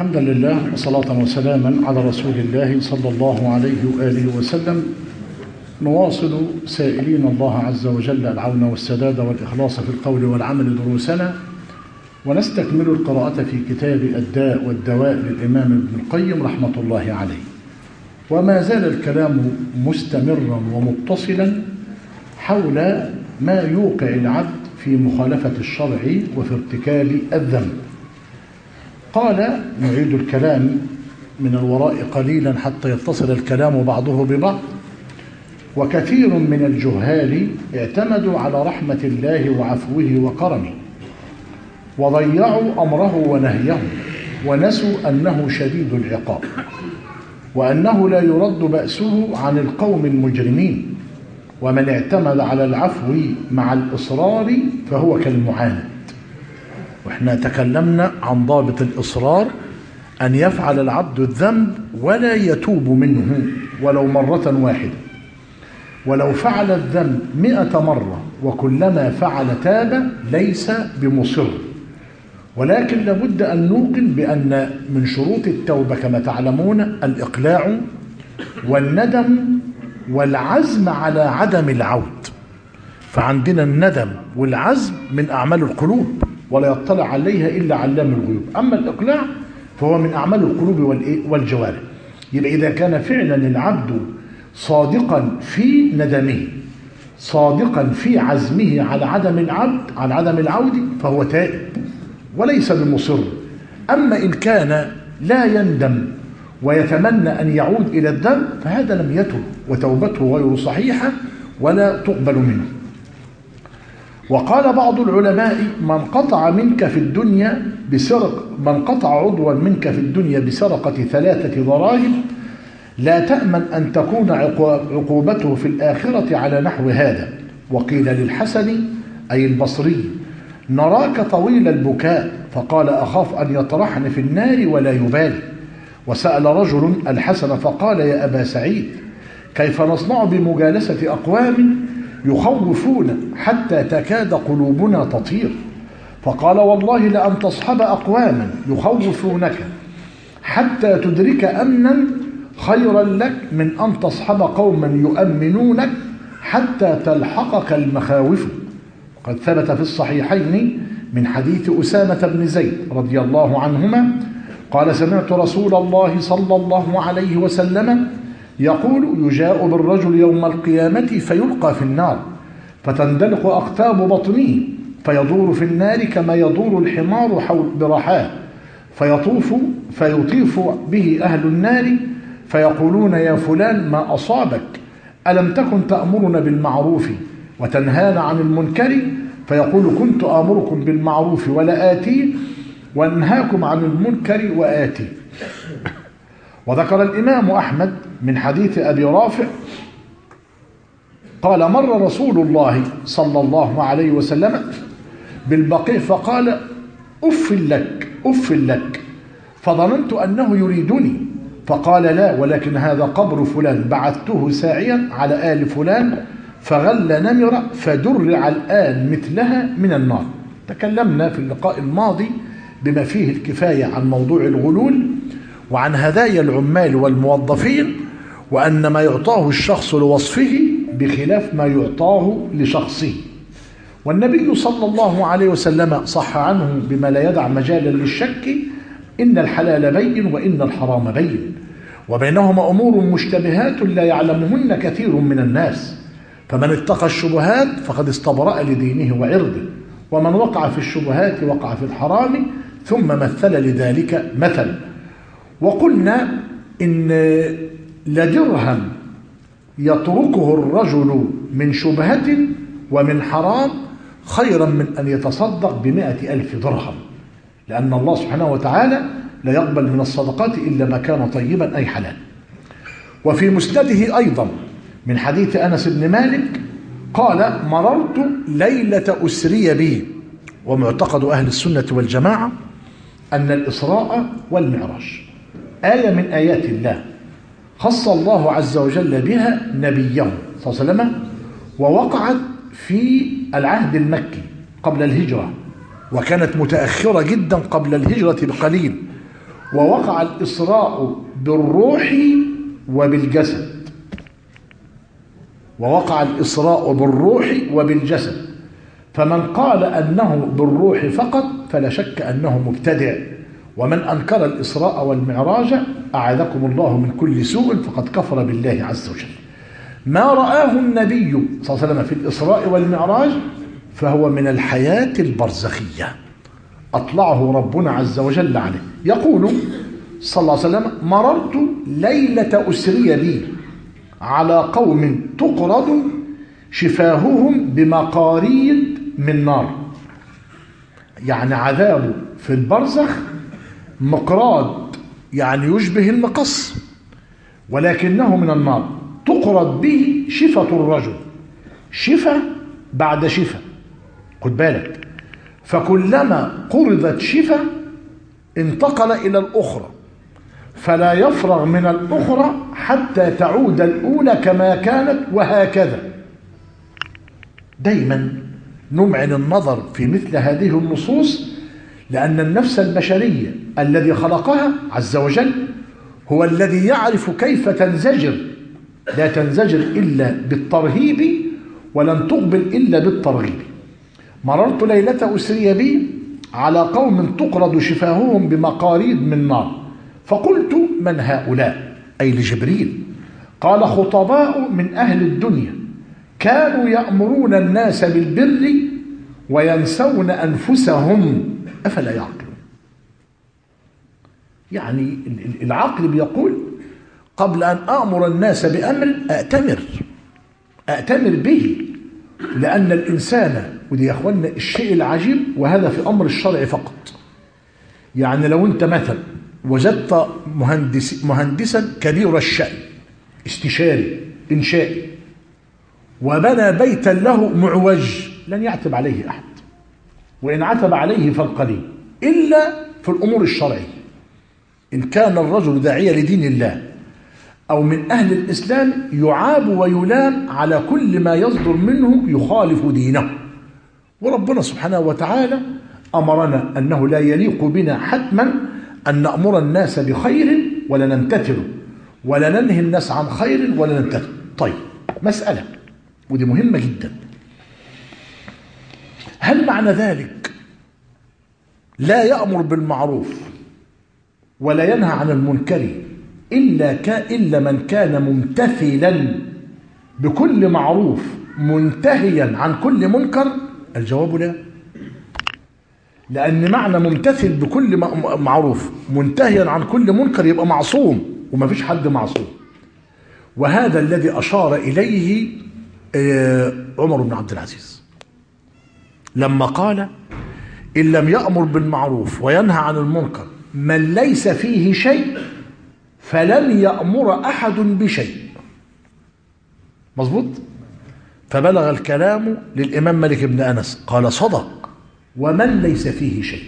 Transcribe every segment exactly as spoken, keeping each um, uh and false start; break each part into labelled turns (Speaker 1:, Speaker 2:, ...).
Speaker 1: الحمد لله وصلاة وسلاما على رسول الله صلى الله عليه وآله وسلم. نواصل سائلين الله عز وجل العون والسداد والإخلاص في القول والعمل دروسنا، ونستكمل القراءة في كتاب الداء والدواء للإمام ابن القيم رحمة الله عليه. وما زال الكلام مستمرا ومتصلا حول ما يوقع العبد في مخالفة الشرع وفي ارتكاب الذنب. قال: نعيد الكلام من الوراء قليلا حتى يتصل الكلام بعضه ببعض. وكثير من الجهال اعتمدوا على رحمة الله وعفوه وكرمه، وضيعوا أمره ونهيه، ونسوا أنه شديد العقاب، وأنه لا يرد بأسه عن القوم المجرمين. ومن اعتمد على العفو مع الإصرار فهو كالمعاند. وإحنا تكلمنا عن ضابط الإصرار: أن يفعل العبد الذنب ولا يتوب منه ولو مرة واحدة. ولو فعل الذنب مئة مرة وكلما فعل تاب ليس بمصر. ولكن لابد أن نوقن بأن من شروط التوبة كما تعلمون الإقلاع والندم والعزم على عدم العود. فعندنا الندم والعزم من أعمال القلوب ولا يطلع عليها إلا علام الغيوب. أما الإقلاع فهو من أعمال القلوب والجوارح. يبقى إذا كان فعلا العبد صادقا في ندمه، صادقا في عزمه على عدم العبد على عدم العود، فهو تائب وليس بمصر. أما إن كان لا يندم ويتمنى أن يعود إلى الذنب فهذا لم يتب، وتوبته غير صحيحة ولا تقبل منه. وقال بعض العلماء: من قطع منك في الدنيا بسرق من قطع عضوا منك في الدنيا بسرقة ثلاثة دراهم لا تأمن أن تكون عقوبته في الآخرة على نحو هذا. وقيل للحسن أي البصري: نراك طويل البكاء، فقال: أخاف أن يطرحني في النار ولا يبالي. وسأل رجل الحسن فقال: يا أبا سعيد، كيف نصنع بمجالسة أقوام يخوفون حتى تكاد قلوبنا تطير؟ فقال: والله لأن تصحب أقواما يخوفونك حتى تدرك أمنا خيرا لك من أن تصحب قوما يؤمنونك حتى تلحقك المخاوف. قد ثبت في الصحيحين من حديث أسامة بن زيد رضي الله عنهما قال: سمعت رسول الله صلى الله عليه وسلم يقول: يجاء بالرجل يوم القيامة فيلقى في النار فتندلق أقتاب بطنه فيدور في النار كما يدور الحمار حول برحاه، فيطوف فيطيف به أهل النار فيقولون: يا فلان ما أصابك؟ ألم تكن تأمرنا بالمعروف وتنهانا عن المنكر؟ فيقول: كنت آمركم بالمعروف ولا آتي، وانهاكم عن المنكر وآتي. وذكر الإمام أحمد من حديث أبي رافع قال: مر رسول الله صلى الله عليه وسلم بالبقيع فقال: أف لك أف لك، فظننت أنه يريدني، فقال: لا، ولكن هذا قبر فلان بعثته ساعيا على آل فلان فغل نمرة فدرع الآن مثلها من النار. تكلمنا في اللقاء الماضي بما فيه الكفاية عن موضوع الغلول وعن هدايا العمال والموظفين، وأن ما يعطاه الشخص لوصفه بخلاف ما يعطاه لشخصه. والنبي صلى الله عليه وسلم صح عنه بما لا يدع مجالا للشك: إن الحلال بين وإن الحرام بين، وبينهما أمور مشتبهات لا يعلمهن كثير من الناس، فمن اتقى الشبهات فقد استبرأ لدينه وعرضه، ومن وقع في الشبهات وقع في الحرام، ثم مثل لذلك مثل. وقلنا إن لدرهم يتركه الرجل من شبهة ومن حرام خيرا من أن يتصدق بمائة ألف درهم، لأن الله سبحانه وتعالى لا يقبل من الصدقات إلا ما كان طيبا أي حلال. وفي مسنده أيضا من حديث أنس بن مالك قال: مررت ليلة أسري بي. ومعتقد أهل السنة والجماعة أن الإسراء والمعراج آية من آيات الله خص الله عز وجل بها نبيه صلى الله عليه وسلم، ووقعت في العهد المكي قبل الهجرة، وكانت متأخرة جدا قبل الهجرة بقليل، ووقع الإسراء بالروح وبالجسد. ووقع الإسراء بالروح وبالجسد، فمن قال أنه بالروح فقط فلا شك أنه مبتدع، ومن أنكر الإسراء والمعراج أعاذكم الله من كل سوء فقد كفر بالله عز وجل. ما رآه النبي صلى الله عليه وسلم في الإسراء والمعراج فهو من الحياة البرزخية أطلعه ربنا عز وجل عليه. يقول صلى الله عليه وسلم: مررت ليلة أسري بي على قوم تقرض شفاههم بمقاريد من نار. يعني عذابه في البرزخ مقراض، يعني يشبه المقص ولكنه من النار، تقرض به شفة الرجل، شفة بعد شفة، خد بالك، فكلما قرضت شفة انتقل إلى الأخرى فلا يفرغ من الأخرى حتى تعود الأولى كما كانت، وهكذا. دايما نمعن النظر في مثل هذه النصوص، لأن النفس البشرية الذي خلقها عز وجل هو الذي يعرف كيف تنزجر، لا تنزجر إلا بالترهيب ولن تقبل إلا بالترغيب. مررت ليلة أسري بي على قوم تقرض شفاههم بمقاريد من نار، فقلت: من هؤلاء؟ أي لجبريل. قال: خطباء من أهل الدنيا كانوا يأمرون الناس بالبر وينسون أنفسهم أفلا يعقلون. يعني العقل بيقول: قبل أن أأمر الناس بأمر أأتمر أأتمر به، لأن الإنسان، ودي يا أخوانا الشيء العجيب، وهذا في أمر الشرع فقط. يعني لو أنت مثلا وجدت مهندس مهندسا كبير الشأن استشاري إنشائي وبنى بيتا له معوج، لن يعتب عليه أحد، وإن عتب عليه فالقليل، إلا في الأمور الشرعية. إن كان الرجل داعية لدين الله أو من أهل الإسلام يعاب ويلام على كل ما يصدر منه يخالف دينه. وربنا سبحانه وتعالى أمرنا أنه لا يليق بنا حتما أن نأمر الناس بخير ولا نمتثله، ولا ننهي الناس عن خير ولا نمتثل. طيب، مسألة ودي مهمة جدا: هل معنى ذلك لا يأمر بالمعروف ولا ينهى عن المنكر إلا, إلا من كان ممتثلا بكل معروف منتهيا عن كل منكر؟ الجواب لا، لأن معنى ممتثل بكل معروف منتهيا عن كل منكر يبقى معصوم، وما فيش حد معصوم. وهذا الذي أشار إليه عمر بن عبد العزيز لما قال: إن لم يأمر بالمعروف وينهى عن المنكر من ليس فيه شيء فلن يأمر أحد بشيء. مظبوط؟ فبلغ الكلام للإمام مالك بن أنس قال: صدق، ومن ليس فيه شيء.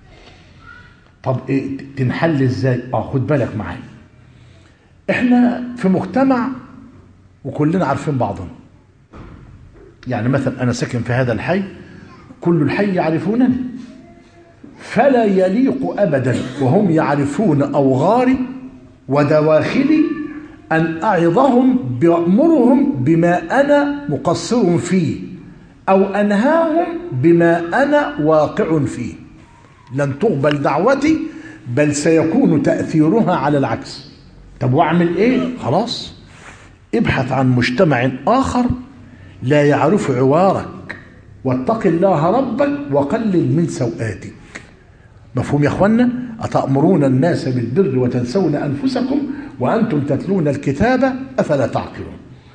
Speaker 1: طب إيه تنحل إزاي؟ آه خد بالك معايا، إحنا في مجتمع وكلنا عارفين بعضنا. يعني مثلا أنا ساكن في هذا الحي، كل الحي يعرفونني، فلا يليق أبدا وهم يعرفون أوغاري ودواخلي أن أعظهم بأمرهم بما أنا مقصر فيه أو أنهاهم بما أنا واقع فيه. لن تقبل دعوتي، بل سيكون تأثيرها على العكس. طب وأعمل إيه؟ خلاص، ابحث عن مجتمع آخر لا يعرف عوارك، واتق الله ربك وقلل من سوآتك. مفهوم يا أخوانا؟ أتأمرون الناس بالبر وتنسون أنفسكم وأنتم تتلون الكتاب أفلا تعقلون.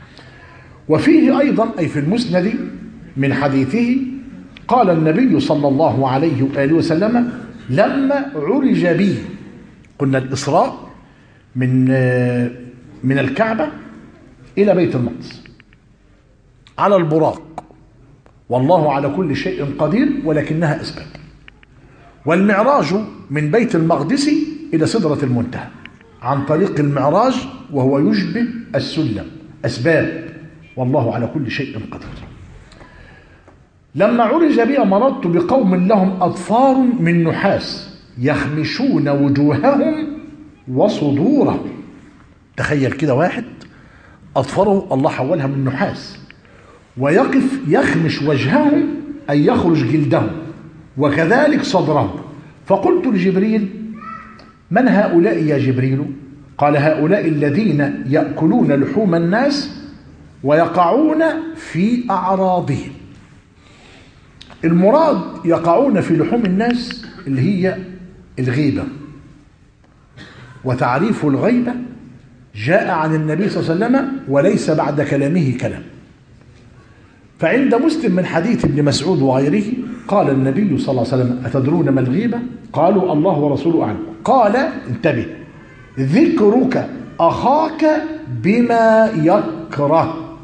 Speaker 1: وفيه أيضا أي في المسند من حديثه قال النبي صلى الله عليه وآله وسلم: لما عرج بي، قلنا الإسراء من من الكعبة إلى بيت المقدس على البراق، والله على كل شيء قدير ولكنها أسباب. والمعراج من بيت المقدس إلى سدرة المنتهى عن طريق المعراج، وهو يشبه السلم، أسباب، والله على كل شيء قدير. لما عرج بي مررت بقوم لهم أظفار من نحاس يخمشون وجوههم وصدورهم. تخيل كده واحد أظفره الله حولها من نحاس ويقف يخمش وجههم أي يخرج جلدهم وكذلك صدرهم. فقلت لجبريل: من هؤلاء يا جبريل؟ قال: هؤلاء الذين يأكلون لحوم الناس ويقعون في أعراضهم. المراد يقعون في لحوم الناس اللي هي الغيبة، وتعريف الغيبة جاء عن النبي صلى الله عليه وسلم وليس بعد كلامه كلام. فعند مسلم من حديث ابن مسعود وغيره قال النبي صلى الله عليه وسلم: أتدرون ما الغيبة؟ قالوا: الله ورسوله أعلم. قال: انتبه، ذكرك أخاك بما يكره.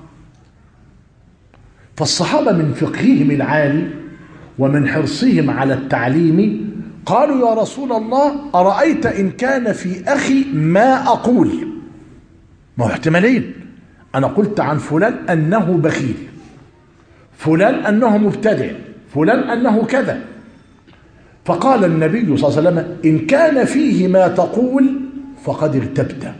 Speaker 1: فالصحابة من فقههم العالي ومن حرصهم على التعليم قالوا: يا رسول الله، أرأيت إن كان في أخي ما أقول؟ ما هو احتمالين، أنا قلت عن فلان أنه بخيل، فلان أنه مبتدع، فلان أنه كذا. فقال النبي صلى الله عليه وسلم: إن كان فيه ما تقول فقد ارتبت.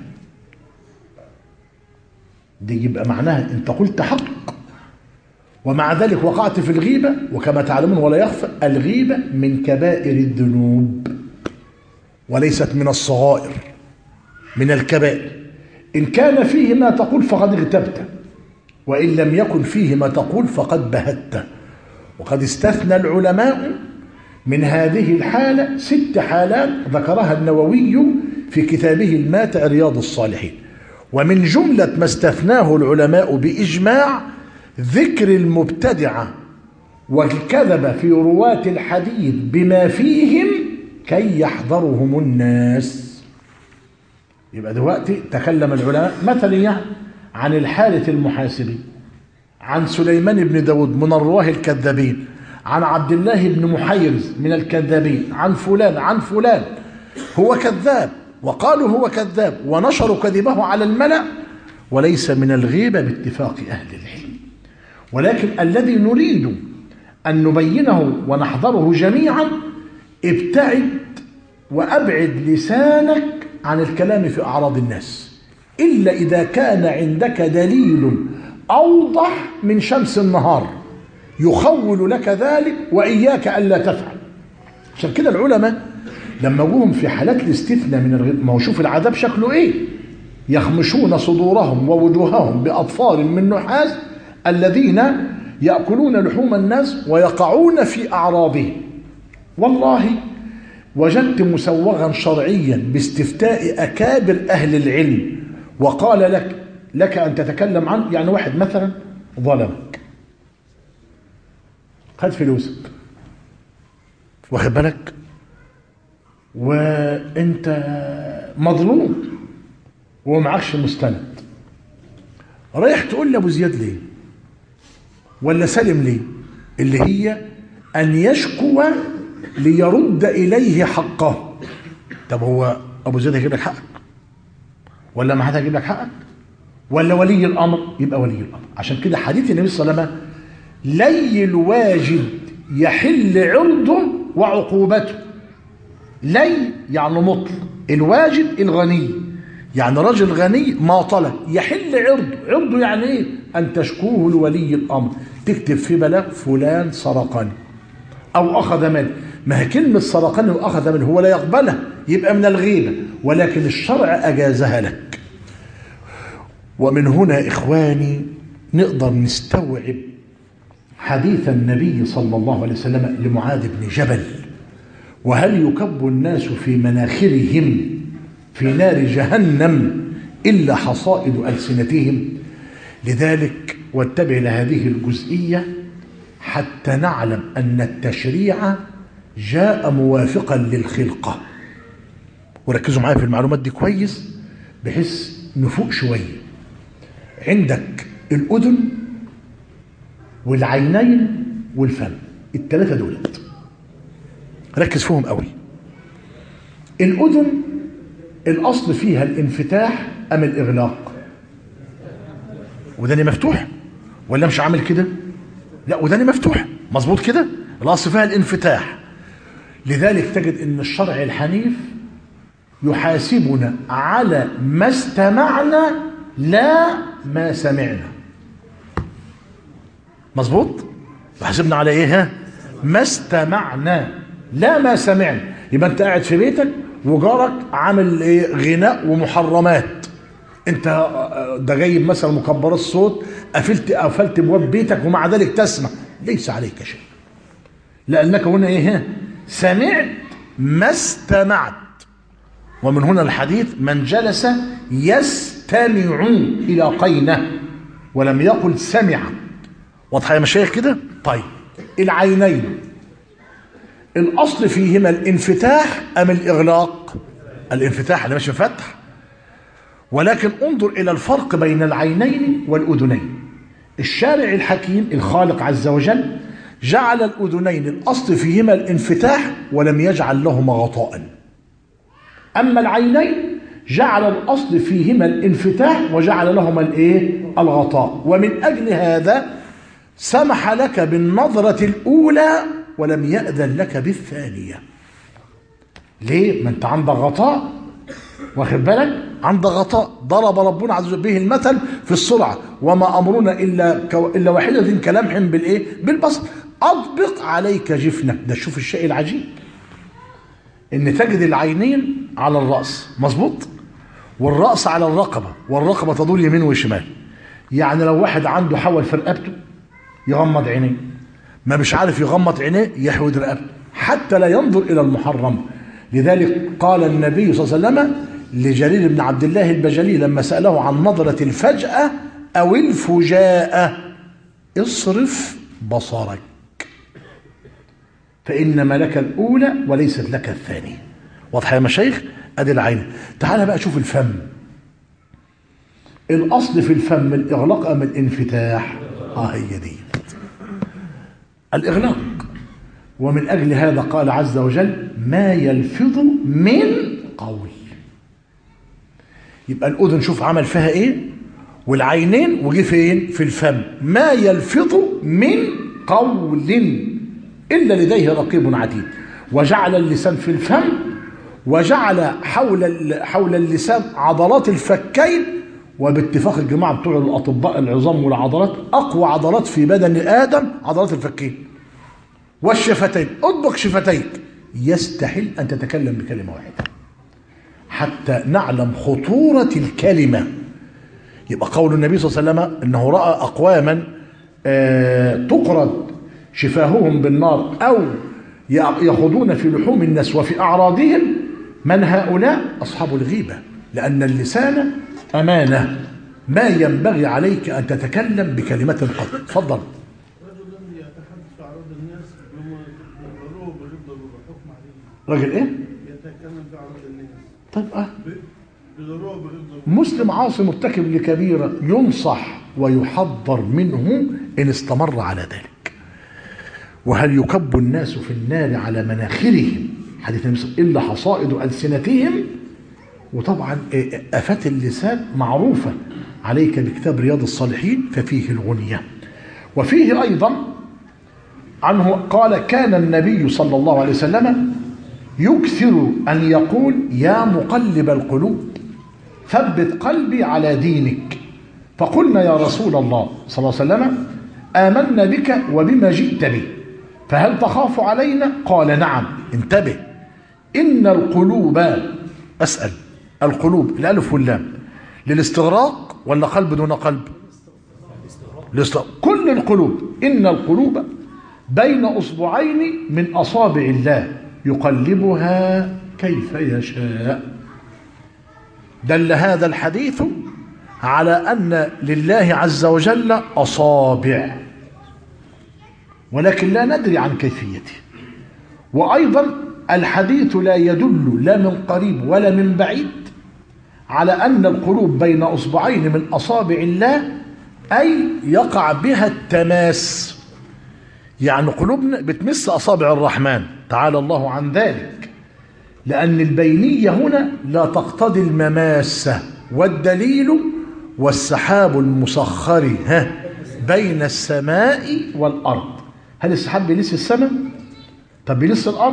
Speaker 1: دي يبقى معناها أنت قلت حق، ومع ذلك وقعت في الغيبة. وكما تعلمون ولا يخفى، الغيبة من كبائر الذنوب وليست من الصغائر، من الكبائر. إن كان فيه ما تقول فقد ارتبت، وإن لم يكن فيه ما تقول فقد بهت. وقد استثنى العلماء من هذه الحالة ست حالات ذكرها النووي في كتابه الماتع رياض الصالحين. ومن جملة ما استثناه العلماء بإجماع ذكر المبتدعة والكذب في رواة الحديث بما فيهم كي يحذرهم الناس. يبقى دلوقتي تكلم العلماء مثلا يعني عن الحارث المحاسبي، عن سليمان بن داود من الرواه الكذابين، عن عبد الله بن محيرز من الكذابين، عن فلان عن فلان هو كذاب، وقالوا هو كذاب ونشروا كذبه على الملأ، وليس من الغيبة باتفاق أهل العلم. ولكن الذي نريد أن نبينه ونحضره جميعا: ابتعد وأبعد لسانك عن الكلام في أعراض الناس إلا إذا كان عندك دليل أوضح من شمس النهار يخول لك ذلك، وإياك ألا تفعل. عشان كده العلماء لما جوهم في حالات الاستثناء من الغيبة، ما هو شوف العذاب شكله إيه: يخمشون صدورهم ووجوههم بأطفال من نحاس الذين يأكلون لحوم الناس ويقعون في أعراضهم. والله وجدت مسوغا شرعيا باستفتاء أكابر أهل العلم وقال لك لك أن تتكلم عنه. يعني واحد مثلا ظلمك، خد فلوسك، واخد بالك، وانت مظلوم ومعكش مستند، رايح تقول لأبو زياد ليه ولا سالم ليه؟ اللي هي أن يشكو ليرد إليه حقه. طب هو أبو زياد هيجيب لك حقك ولا ما حد هيجيب لك حقك؟ ولا ولي الأمر؟ يبقى ولي الأمر. عشان كده حديث النبي صلى الله عليه وسلم: لي الواجد يحل عرضه وعقوبته. لي يعني مطلق، الواجد الغني، يعني رجل غني ما طلب، يحل عرضه. عرضه يعني ايه؟ أن تشكوه لولي الأمر، تكتب في بلاغ فلان سرقني أو أخذ مال. ما هي كلمة سرقني وأخذ مال هو لا يقبلها، يبقى من الغيبة، ولكن الشرع أجازها لك. ومن هنا إخواني نقدر نستوعب حديث النبي صلى الله عليه وسلم لمعاذ بن جبل: وهل يكب الناس في مناخرهم في نار جهنم إلا حصائد ألسنتهم؟ لذلك واتبع لهذه الجزئية حتى نعلم أن التشريع جاء موافقا للخلقة. وركزوا معايا في المعلومات دي كويس بحيث نفوق شوية. عندك الأذن والعينين والفم، الثلاثة دولت ركز فيهم قوي. الأذن الأصل فيها الانفتاح أم الإغلاق؟ وداني مفتوح ولا مش عامل كده؟ لا وداني مفتوح، مظبوط كده. الأصل فيها الانفتاح. لذلك تجد ان الشرع الحنيف يحاسبنا على ما استمعنا لا ما سمعنا. مظبوط؟ يحاسبنا على ايه؟ ها؟ ما استمعنا لا ما سمعنا. يبقى انت قاعد في بيتك وجارك عامل ايه؟ غناء ومحرمات، انت ده جايب مثلا مكبرات الصوت، قفلت قفلت ابواب بيتك ومع ذلك تسمع، ليس عليك شيء، لانك هنا ايه؟ سمعت ما استمعت. ومن هنا الحديث من جلس يستمع الى قينه ولم يقل سمع. واضحه يا مشايخ كده؟ طيب العينين الاصل فيهما الانفتاح ام الاغلاق؟ الانفتاح، اللي مش مفتح. ولكن انظر الى الفرق بين العينين والاذنين. الشارع الحكيم الخالق عز وجل جعل الاذنين الاصل فيهما الانفتاح ولم يجعل لهما غطاء. اما العينين جعل الاصل فيهما الانفتاح وجعل لهما الايه؟ الغطاء. ومن اجل هذا سمح لك بالنظرة الاولى ولم يأذن لك بالثانية. ليه؟ ما انت عندك غطاء، واخد بالك؟ عندك غطاء. ضرب ربنا عز وجل به المثل في السرعة، وما امرنا الا كو... الا واحدة كلمح بالايه؟ بالبصر. اطبق عليك جفنك. ده شوف الشيء العجيب ان تجد العينين على الراس، مظبوط، والراس على الرقبه، والرقبه تدور يمين وشمال. يعني لو واحد عنده حول في رقبته يغمض عينيه، ما مش عارف يغمض عينيه يحود رقبته حتى لا ينظر الى المحرم. لذلك قال النبي صلى الله عليه وسلم لجرير بن عبد الله البجلي لما سأله عن نظرة الفجأة أو الفجاءة: اصرف بصرك فإنما لك الأولى وليست لك الثانية. واضحة يا مشايخ؟ أدي العين. تعال بقى شوف الفم. الأصل في الفم الإغلاق أم الانفتاح؟ آه هي دي الإغلاق. ومن أجل هذا قال عز وجل: ما يلفظ من قول. يبقى الأذن شوف عمل فيها إيه، والعينين وجي فين؟ في الفم. ما يلفظ من قول إلا لديه رقيب عتيد. وجعل اللسان في الفم، وجعل حول حول اللسان عضلات الفكين. وباتفاق الجماعة بتوع الأطباء العظام والعضلات، أقوى عضلات في بدن آدم عضلات الفكين والشفتين. اطبق شفتيك، يستحيل أن تتكلم بكلمة واحدة حتى نعلم خطورة الكلمة. يبقى قول النبي صلى الله عليه وسلم أنه رأى أقواما آه تقرض شفاههم بالنار أو يخوضون في لحوم الناس وفي أعراضهم. من هؤلاء؟ أصحاب الغيبة، لأن اللسان أمانة، ما ينبغي عليك أن تتكلم بكلمة قط. تفضل.
Speaker 2: رجل يتحدث في أعراض الناس بضروه بغض الحكم عليه.
Speaker 1: رجل إيه؟
Speaker 2: يتكلم في أعراض الناس.
Speaker 1: طيب أه
Speaker 2: بضروه بغض.
Speaker 1: مسلم عاصي مرتكب لكبيرة ينصح ويحذر منه إن استمر على ذلك. وهل يكب الناس في النار على مناخرهم، حديث النبي صلى الله عليه وسلم، إلا حصائد ألسنتهم. وطبعا آفات اللسان معروفة، عليك بكتاب رياض الصالحين ففيه الغنية. وفيه أيضا عنه قال: كان النبي صلى الله عليه وسلم يكثر أن يقول: يا مقلب القلوب ثبت قلبي على دينك. فقلنا: يا رسول الله صلى الله عليه وسلم آمنا بك وبما جئت به، فهل تخاف علينا؟ قال: نعم. انتبه، إن القلوب، أسأل، القلوب الألف واللام للاستغراق ولا قلب دون قلب؟ الاستغراق. كل القلوب، إن القلوب بين أصبعين من أصابع الله يقلبها كيف يشاء. دل هذا الحديث على أن لله عز وجل أصابع، ولكن لا ندري عن كيفيته. وأيضا الحديث لا يدل لا من قريب ولا من بعيد على أن القلوب بين أصبعين من أصابع الله، أي يقع بها التماس. يعني قلوبنا بتمس أصابع الرحمن تعالى الله عن ذلك، لأن البينية هنا لا تقتضي المماسة. والدليل: والسحاب المسخر ها بين السماء والأرض. هل السحاب بيلس السماء؟ طب بيلس الأرض؟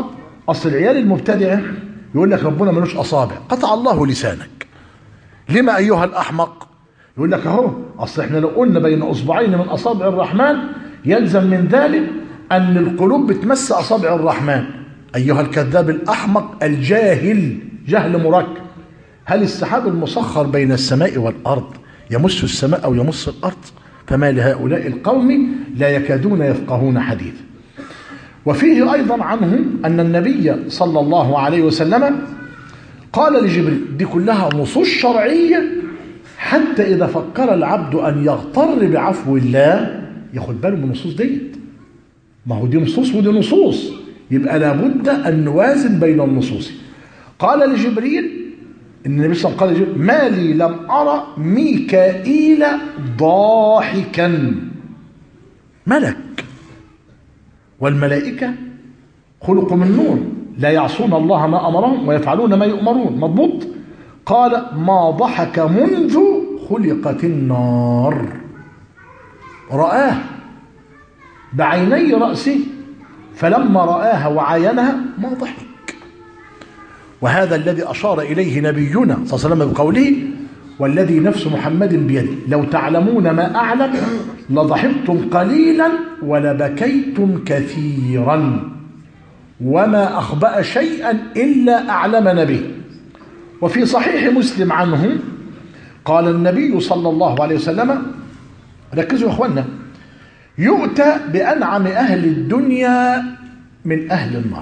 Speaker 1: أصل العيال المبتدعة يقول لك ربنا ملوش أصابع، قطع الله لسانك. لما أيها الأحمق؟ يقول لك أهو أصل إحنا لو قلنا بين أصبعين من أصابع الرحمن يلزم من ذلك أن القلوب بتمس أصابع الرحمن. أيها الكذاب الأحمق الجاهل جهل مركب. هل السحاب المسخر بين السماء والأرض يمس السماء أو يمس الأرض؟ فما لهؤلاء القوم لا يكادون يفقهون حديثا. وفيه أيضا عنه أن النبي صلى الله عليه وسلم قال لجبريل، دي كلها نصوص شرعية حتى إذا فكر العبد أن يغتر بعفو الله ياخد باله من النصوص ديت. ما هو دي نصوص ودي نصوص، يبقى لابد أن نوازن بين النصوص. قال لجبريل إن النبي صلى الله عليه وسلم قال لجبريل: ما لي لم أرى ميكائيل ضاحكا. ملك، والملائكة خلقوا من نور لا يعصون الله ما أمرهم ويفعلون ما يؤمرون. مضبوط. قال: ما ضحك منذ خلقت النار. رآه بعيني رأسه، فلما رآها وعاينها ما ضحك. وهذا الذي أشار إليه نبينا صلى الله عليه وسلم بقوله: والذي نفس محمد بيده لو تعلمون ما أعلم لضحكتم قليلا ولبكيتم كثيرا وما أخبأ شيئا إلا أعلمنا به. وفي صحيح مسلم عنه قال النبي صلى الله عليه وسلم، ركزوا يا أخوانا: يؤتى بأنعم أهل الدنيا من أهل النار.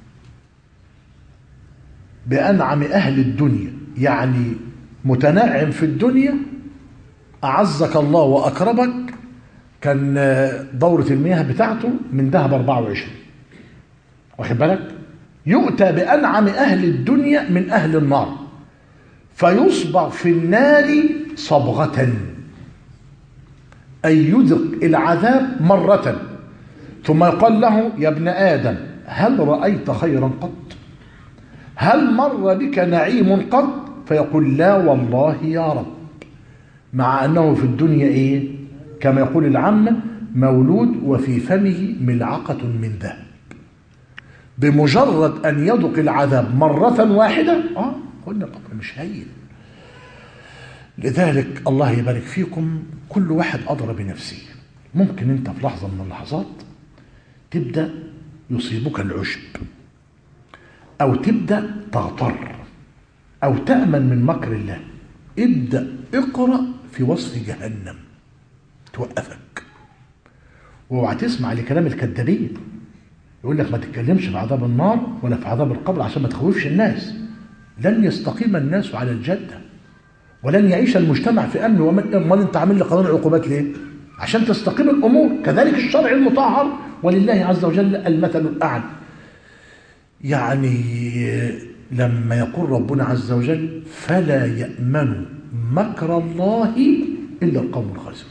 Speaker 1: بأنعم أهل الدنيا يعني متنعم في الدنيا، أعزك الله وأكرمك، كان دورة المياه بتاعته من ذهب أربعة وعشرين، واخد بالك؟ يؤتى بأنعم أهل الدنيا من أهل النار فيصبغ في النار صبغة، أي يذق العذاب مرة، ثم يقال له: يا ابن آدم هل رأيت خيرا قط؟ هل مر بك نعيم قط؟ فيقول: لا والله يا رب. مع أنه في الدنيا إيه؟ كما يقول العامة: مولود وفي فمه ملعقة من ذهب. بمجرد أن يذق العذاب مرة واحدة آه قلنا الأمر مش هين. لذلك الله يبارك فيكم، كل واحد أدرى بنفسه. ممكن أنت في لحظة من اللحظات تبدأ يصيبك العشب، أو تبدأ تغتر، أو تأمن من مكر الله. ابدأ اقرأ في وصف جهنم توقفك، واوعى تسمع لكلام الكذابين يقول لك ما تتكلمش في عذاب النار ولا في عذاب القبر عشان ما تخوفش الناس. لن يستقيم الناس على الجدة، ولن يعيش المجتمع في أمن. ومن انت عامل لي قانون العقوبات ليه؟ عشان تستقيم الأمور. كذلك الشرع المطهر، ولله عز وجل المثل الأعلى. يعني لما يقول ربنا عز وجل: فلا يأمن مكر الله إلا القوم الخاسرون.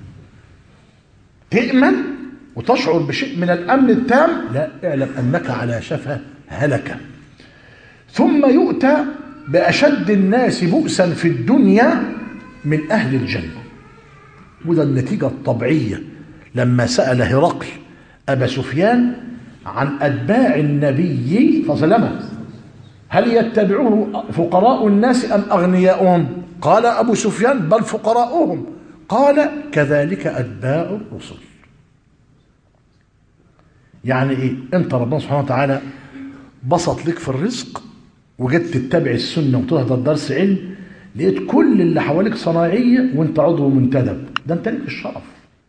Speaker 1: تأمن وتشعر بشيء من الأمن التام، لا، اعلم أنك على شفا هلكة. ثم يؤتى بأشد الناس بؤسا في الدنيا من أهل الجنة. وده النتيجة الطبيعية لما سأل هرقل أبا سفيان عن أتباع النبي صلى الله عليه وسلم: هل يتبعوه فقراء الناس أم أغنياؤهم؟ قال أبو سفيان: بل فقراؤهم. قال: كذلك أتباع الرسل. يعني إيه؟ أنت ربنا سبحانه وتعالى بسط لك في الرزق، وجدت تتبع السنة وتحضر درس علم، لقيت كل اللي حواليك صناعية وانت عضو منتدب، ده انت ليك الشرف.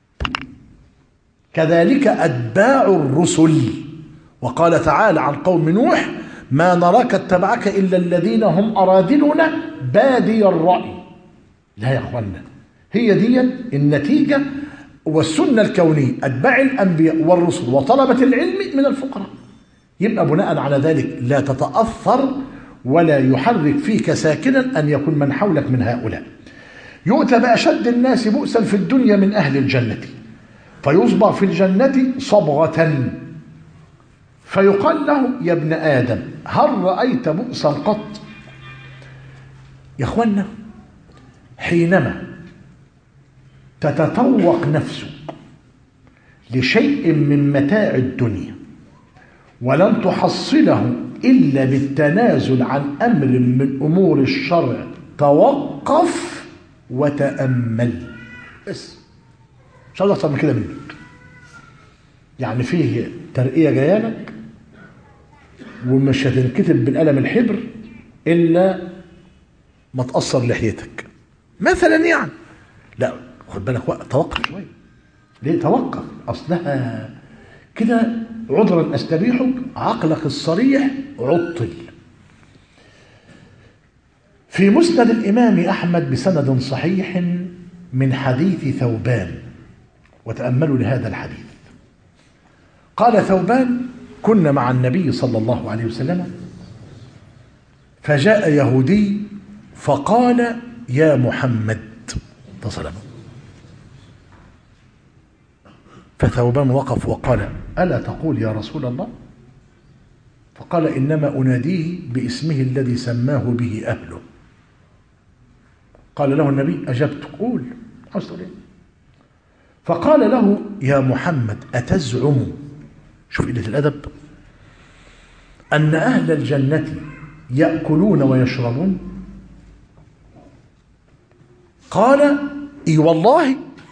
Speaker 1: كذلك أتباع الرسل. وقال تعالى عن قوم نوح: ما نراك اتبعك إلا الذين هم أراذلنا بادي الرأي. لا يا أخوانا، هي دي النتيجة والسنة الكونية. أتباع الأنبياء والرسل وطلبة العلم من الفقراء. يبقى بناء على ذلك لا تتأثر ولا يحرك فيك ساكنا أن يكون من حولك من هؤلاء. يؤتى بأشد الناس بؤسا في الدنيا من أهل الجنة فيصبغ في الجنة صبغة، فيقال له: يا ابن آدم هل رأيت بؤسا قط؟ يا أخوانا، حينما تتطوق نفسك لشيء من متاع الدنيا ولن تحصله إلا بالتنازل عن أمر من أمور الشرع. توقف وتأمل بس، مش عايز أكتر من كده منك. يعني فيه ترقية جايه لك ومش هتنكتب بالقلم الحبر إلا ما تقصر لحيتك مثلا، يعني لا خد بالك وقت، توقف شوية. ليه توقف؟ أصلها كده عذرا أستبيحك، عقلك الصريح عطل. في مسند الإمام أحمد بسند صحيح من حديث ثوبان، وتأملوا لهذا الحديث. قال ثوبان: كنا مع النبي صلى الله عليه وسلم فجاء يهودي فقال: يا محمد تصلى. فثوبان وقف وقال: ألا تقول يا رسول الله؟ فقال: إنما أناديه باسمه الذي سماه به أهله. قال له النبي: أجبت، قول عاوز تقول إيه؟ فقال له: يا محمد أتزعم، شوف قلة الأدب، أن أهل الجنة يأكلون ويشربون؟ قال: إي والله.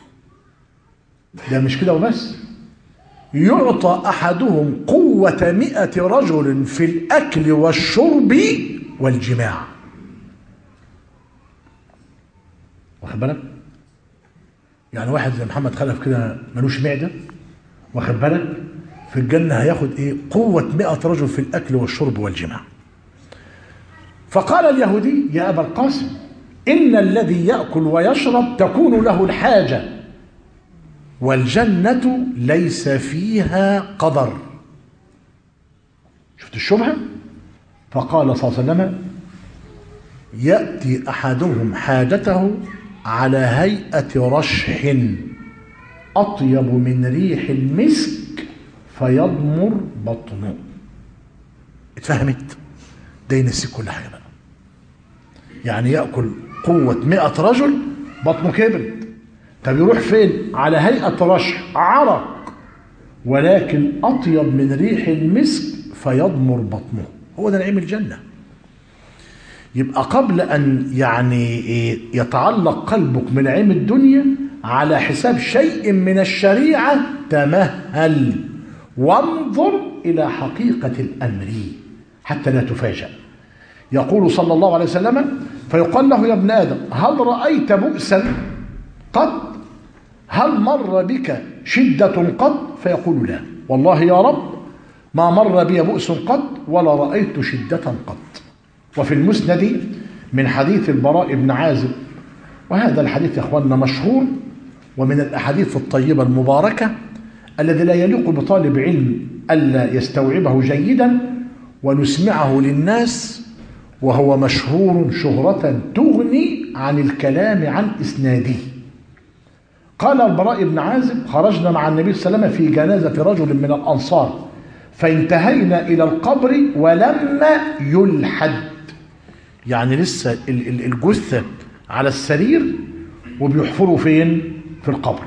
Speaker 1: ده مش كده وبس، يعطى أحدهم قوة مئة رجل في الأكل والشرب والجماع. واخد بالك؟ يعني واحد زي محمد خلف كده ملوش معدة، واخد بالك؟ في الجنة هياخد ايه؟ قوة مئة رجل في الأكل والشرب والجماع. فقال اليهودي: يا أبا القاسم، إن الذي يأكل ويشرب تكون له الحاجة، والجنة ليس فيها قدر. شفت الشبهة؟ فقال صلى الله عليه وسلم: يأتي أحدهم حاجته على هيئة رشح أطيب من ريح المسك فيضمر بطنه. اتفهمت؟ ده ينسيك كل حاجة بقى. يعني يأكل قوة مئة رجل بطنه كبرت، طب يروح فين؟ على هيئة رشح، عرق، ولكن أطيب من ريح المسك فيضمر بطنه. هو ده نعيم الجنة. يبقى قبل أن يعني يتعلق قلبك من نعيم الدنيا على حساب شيء من الشريعة، تمهل وانظر إلى حقيقة الأمر حتى لا تفاجأ. يقول صلى الله عليه وسلم: فيقال له: يا ابن آدم، هل رأيت بؤسا قط؟ هل مر بك شدة قط؟ فيقول: لا والله يا رب، ما مر بي بؤس قط ولا رأيت شدة قط. وفي المسند من حديث البراء بن عازب، وهذا الحديث يا اخواننا مشهور ومن الأحاديث الطيبة المباركة الذي لا يليق بطالب علم ألا يستوعبه جيدا ونسمعه للناس، وهو مشهور شهرة تغني عن الكلام عن إسناده. قال البراء بن عازب: خرجنا مع النبي صلى الله عليه وسلم في جنازة رجل من الأنصار، فانتهينا إلى القبر ولما يلحد، يعني لسه الجثة على السرير وبيحفروا فين؟ في القبر.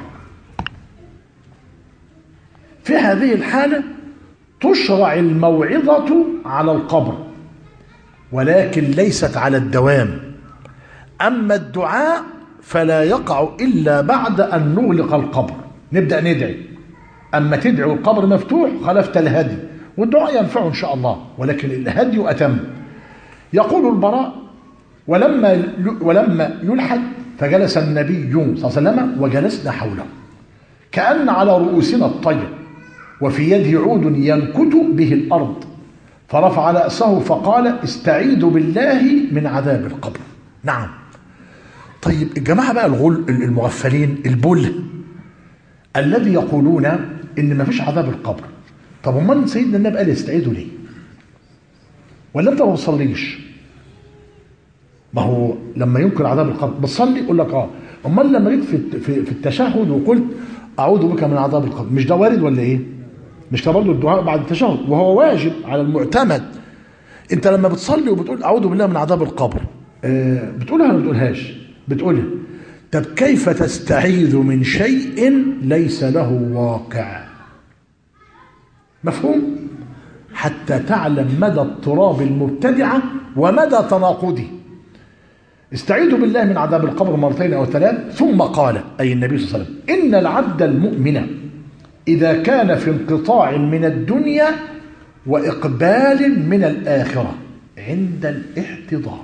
Speaker 1: في هذه الحالة تشرع الموعظة على القبر، ولكن ليست على الدوام. أما الدعاء فلا يقع إلا بعد أن نغلق القبر، نبدأ ندعي. أما تدعي والقبر مفتوح خلفت الهدي، والدعاء ينفعه إن شاء الله، ولكن الهدي أتم. يقول البراء: ولما ولما يلحد فجلس النبي صلى الله عليه وسلم وجلسنا حوله كأن على رؤوسنا الطير، وفي يده عود ينكت به الأرض، فرفع رأسه فقال: استعيذوا بالله من عذاب القبر. نعم. طيب الجماعة بقى الغل المغفلين البل الذي يقولون إن ما فيش عذاب القبر، طب امال سيدنا النبي قال يستعيذوا ليه؟ ولا انت ما بتصليش؟ ما هو لما ينكر عذاب القبر بتصلي؟ يقول لك اه. امال لما جيت في في التشهد وقلت اعوذ بك من عذاب القبر، مش ده وارد ولا ايه؟ مش ده برضه الدعاء بعد التشهد وهو واجب على المعتمد. انت لما بتصلي وبتقول اعوذ بالله من عذاب القبر، آه بتقولها ولا ما بتقولهاش؟ بتقولها. طب كيف تستعيذ من شيء ليس له واقع؟ مفهوم؟ حتى تعلم مدى اضطراب المبتدعة ومدى تناقضه. استعيذوا بالله من عذاب القبر مرتين أو ثلاث. ثم قال أي النبي صلى الله عليه وسلم: إن العبد المؤمن إذا كان في انقطاع من الدنيا وإقبال من الآخرة عند الاحتضار.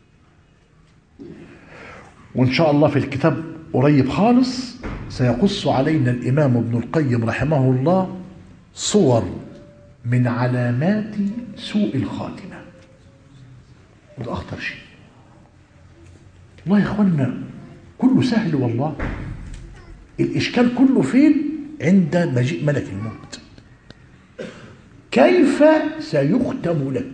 Speaker 1: وإن شاء الله في الكتاب قريب خالص سيقص علينا الإمام ابن القيم رحمه الله صور من علامات سوء الخاتمة، وده أخطر شيء. والله يا إخوانا كله سهل، والله الإشكال كله فين؟ عند مجيء ملك الموت. كيف سيختم لك؟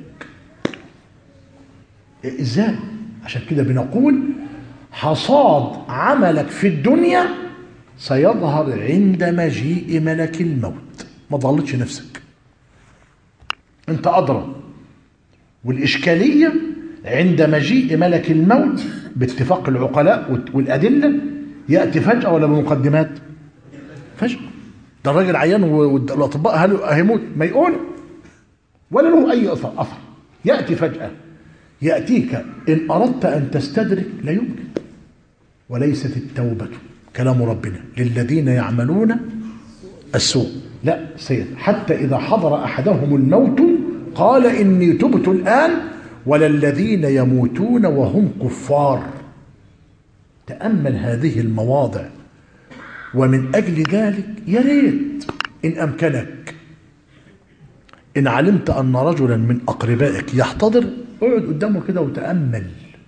Speaker 1: إزاي؟ عشان كده بنقول حصاد عملك في الدنيا سيظهر عند مجيء ملك الموت. ما تغلطش نفسك، انت أدرى. والإشكالية عند مجيء ملك الموت باتفاق العقلاء والأدلة يأتي فجأة ولا بمقدمات؟ فجأة. ده الراجل عيان والأطباء هيموت ما يقول ولا له أي أثر أثر يأتي فجأة. يأتيك إن أردت أن تستدرك لا يمكن. وليست التوبة كلام ربنا للذين يعملون السوء، لا سيد، حتى إذا حضر أحدهم الموت قال إني تبت الآن، ولا الذين يموتون وهم كفار. تأمل هذه المواضع. ومن أجل ذلك يا ريت إن أمكنك، إن علمت أن رجلا من أقربائك يحتضر، اقعد قدامه كده وتأمل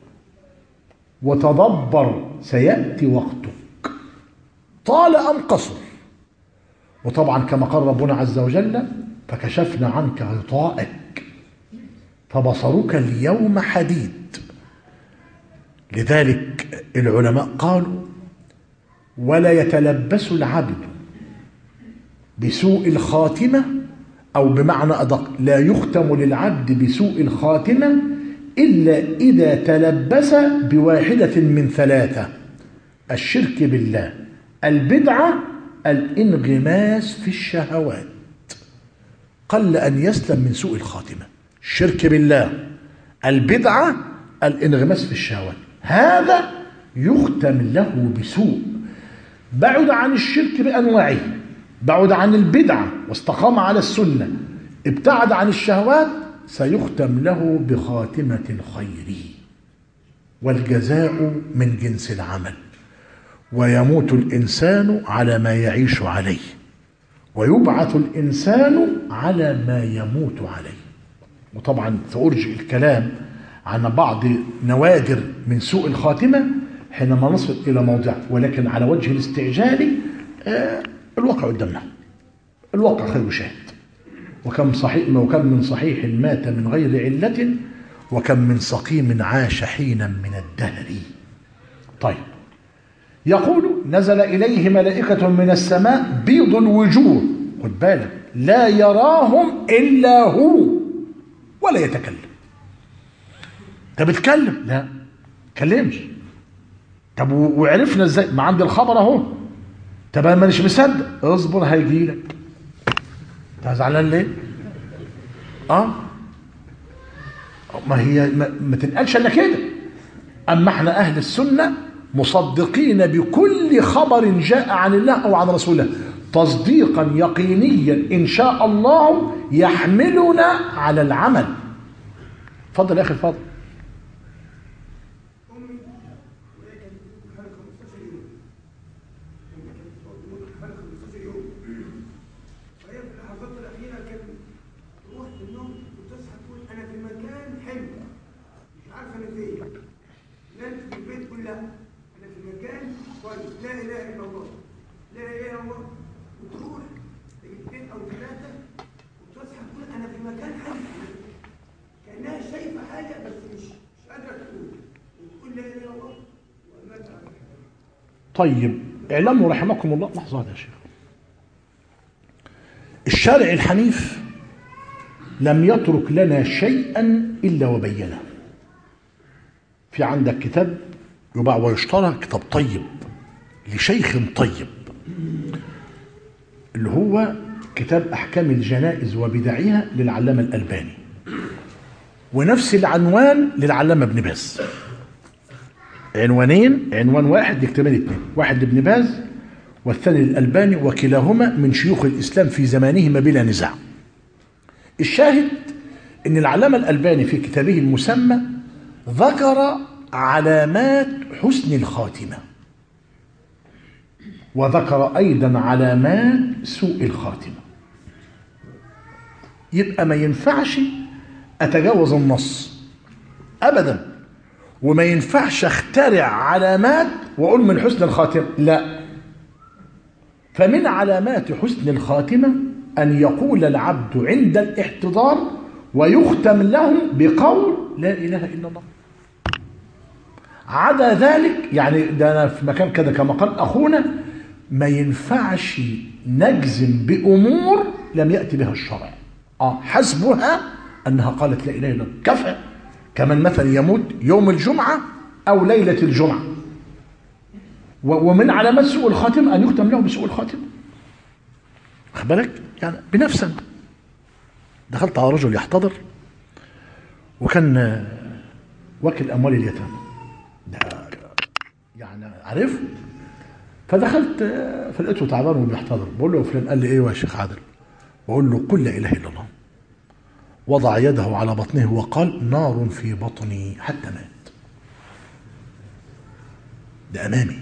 Speaker 1: وتدبر سيأتي وقتك طال أم قصر. وطبعا كما قال ربنا عز وجل: فكشفنا عنك غطاءك فبصرك اليوم حديد. لذلك العلماء قالوا: ولا يتلبس العبد بسوء الخاتمة، أو بمعنى أدق لا يختم للعبد بسوء الخاتمة إلا إذا تلبس بواحدة من ثلاثة: الشرك بالله، البدعة، الانغماس في الشهوات. قل أن يسلم من سوء الخاتمة. الشرك بالله، البدعة، الانغماس في الشهوات، هذا يختم له بسوء. بعد عن الشرك بأنواعه، بعد عن البدعة واستقام على السنة، ابتعد عن الشهوات، سيختم له بخاتمة الخير. والجزاء من جنس العمل. ويموت الإنسان على ما يعيش عليه، ويبعث الإنسان على ما يموت عليه. وطبعا سأرجئ الكلام عن بعض نوادر من سوء الخاتمة حينما نصل إلى موضع، ولكن على وجه الاستعجال آه الواقع قدامنا. الواقع خير شاهد. وكم صحيح وكم من صحيح مات من غير علة، وكم من سقيم عاش حينا من الدهر. طيب، يقول: نزل إليه ملائكة من السماء بيض الوجوه، خد بالك، لا يراهم إلا هو ولا يتكلم. طب اتكلم؟ لا تكلمش. طب وعرفنا ازاي؟ ما عندي الخبر اهو. طب انا مش مصدق. اصبر هيجي لك. انت زعلان ليه؟ اه ما هي ما, ما تنقلش الا كده. اما احنا اهل السنه مصدقين بكل خبر جاء عن الله او عن رسوله تصديقا يقينيا ان شاء الله يحملنا على العمل. اتفضل يا اخي اتفضل. طيب اعلموا رحمكم الله، لحظة يا شيخ، الشارع الحنيف لم يترك لنا شيئا إلا وبينه. في عندك كتاب يباع ويشترى، كتاب طيب لشيخ طيب، اللي هو كتاب أحكام الجنائز وبدعها للعلامة الألباني، ونفس العنوان للعلامة ابن باز. عنوانين، عنوان واحد لكتابين اثنين، واحد لابن باز والثاني للألباني، وكلاهما من شيوخ الإسلام في زمانهما بلا نزاع. الشاهد أن العلامة الألباني في كتابه المسمى ذكر علامات حسن الخاتمة، وذكر أيضا علامات سوء الخاتمة. يبقى ما ينفعش أتجاوز النص أبدا، وما ينفعش أخترع علامات وأقول من حسن الخاتمة، لا. فمن علامات حسن الخاتمة أن يقول العبد عند الاحتضار ويختم له بقول لا إله إلا الله. عدا ذلك يعني ده أنا في مكان كده كما قال أخونا، ما ينفعش نجزم بأمور لم يأتي بها الشرع. آه حسبها أنها قالت لا إله إلا الله كفى. كمن مثلا يموت يوم الجمعة أو ليلة الجمعة. ومن علامات سوء الخاتم أن يختم له بسوء الخاتم. خد بالك يعني بنفسك. دخلت على رجل يحتضر وكان واكل أموال اليتامى، ده يعني عارف. فدخلت فلقيته تعبان وبيحتضر، بقول له فلان. قال لي ايه يا شيخ عادل؟ بقول له قل لا اله الا الله. وضع يده على بطنه وقال نار في بطني حتى مات. ده امامي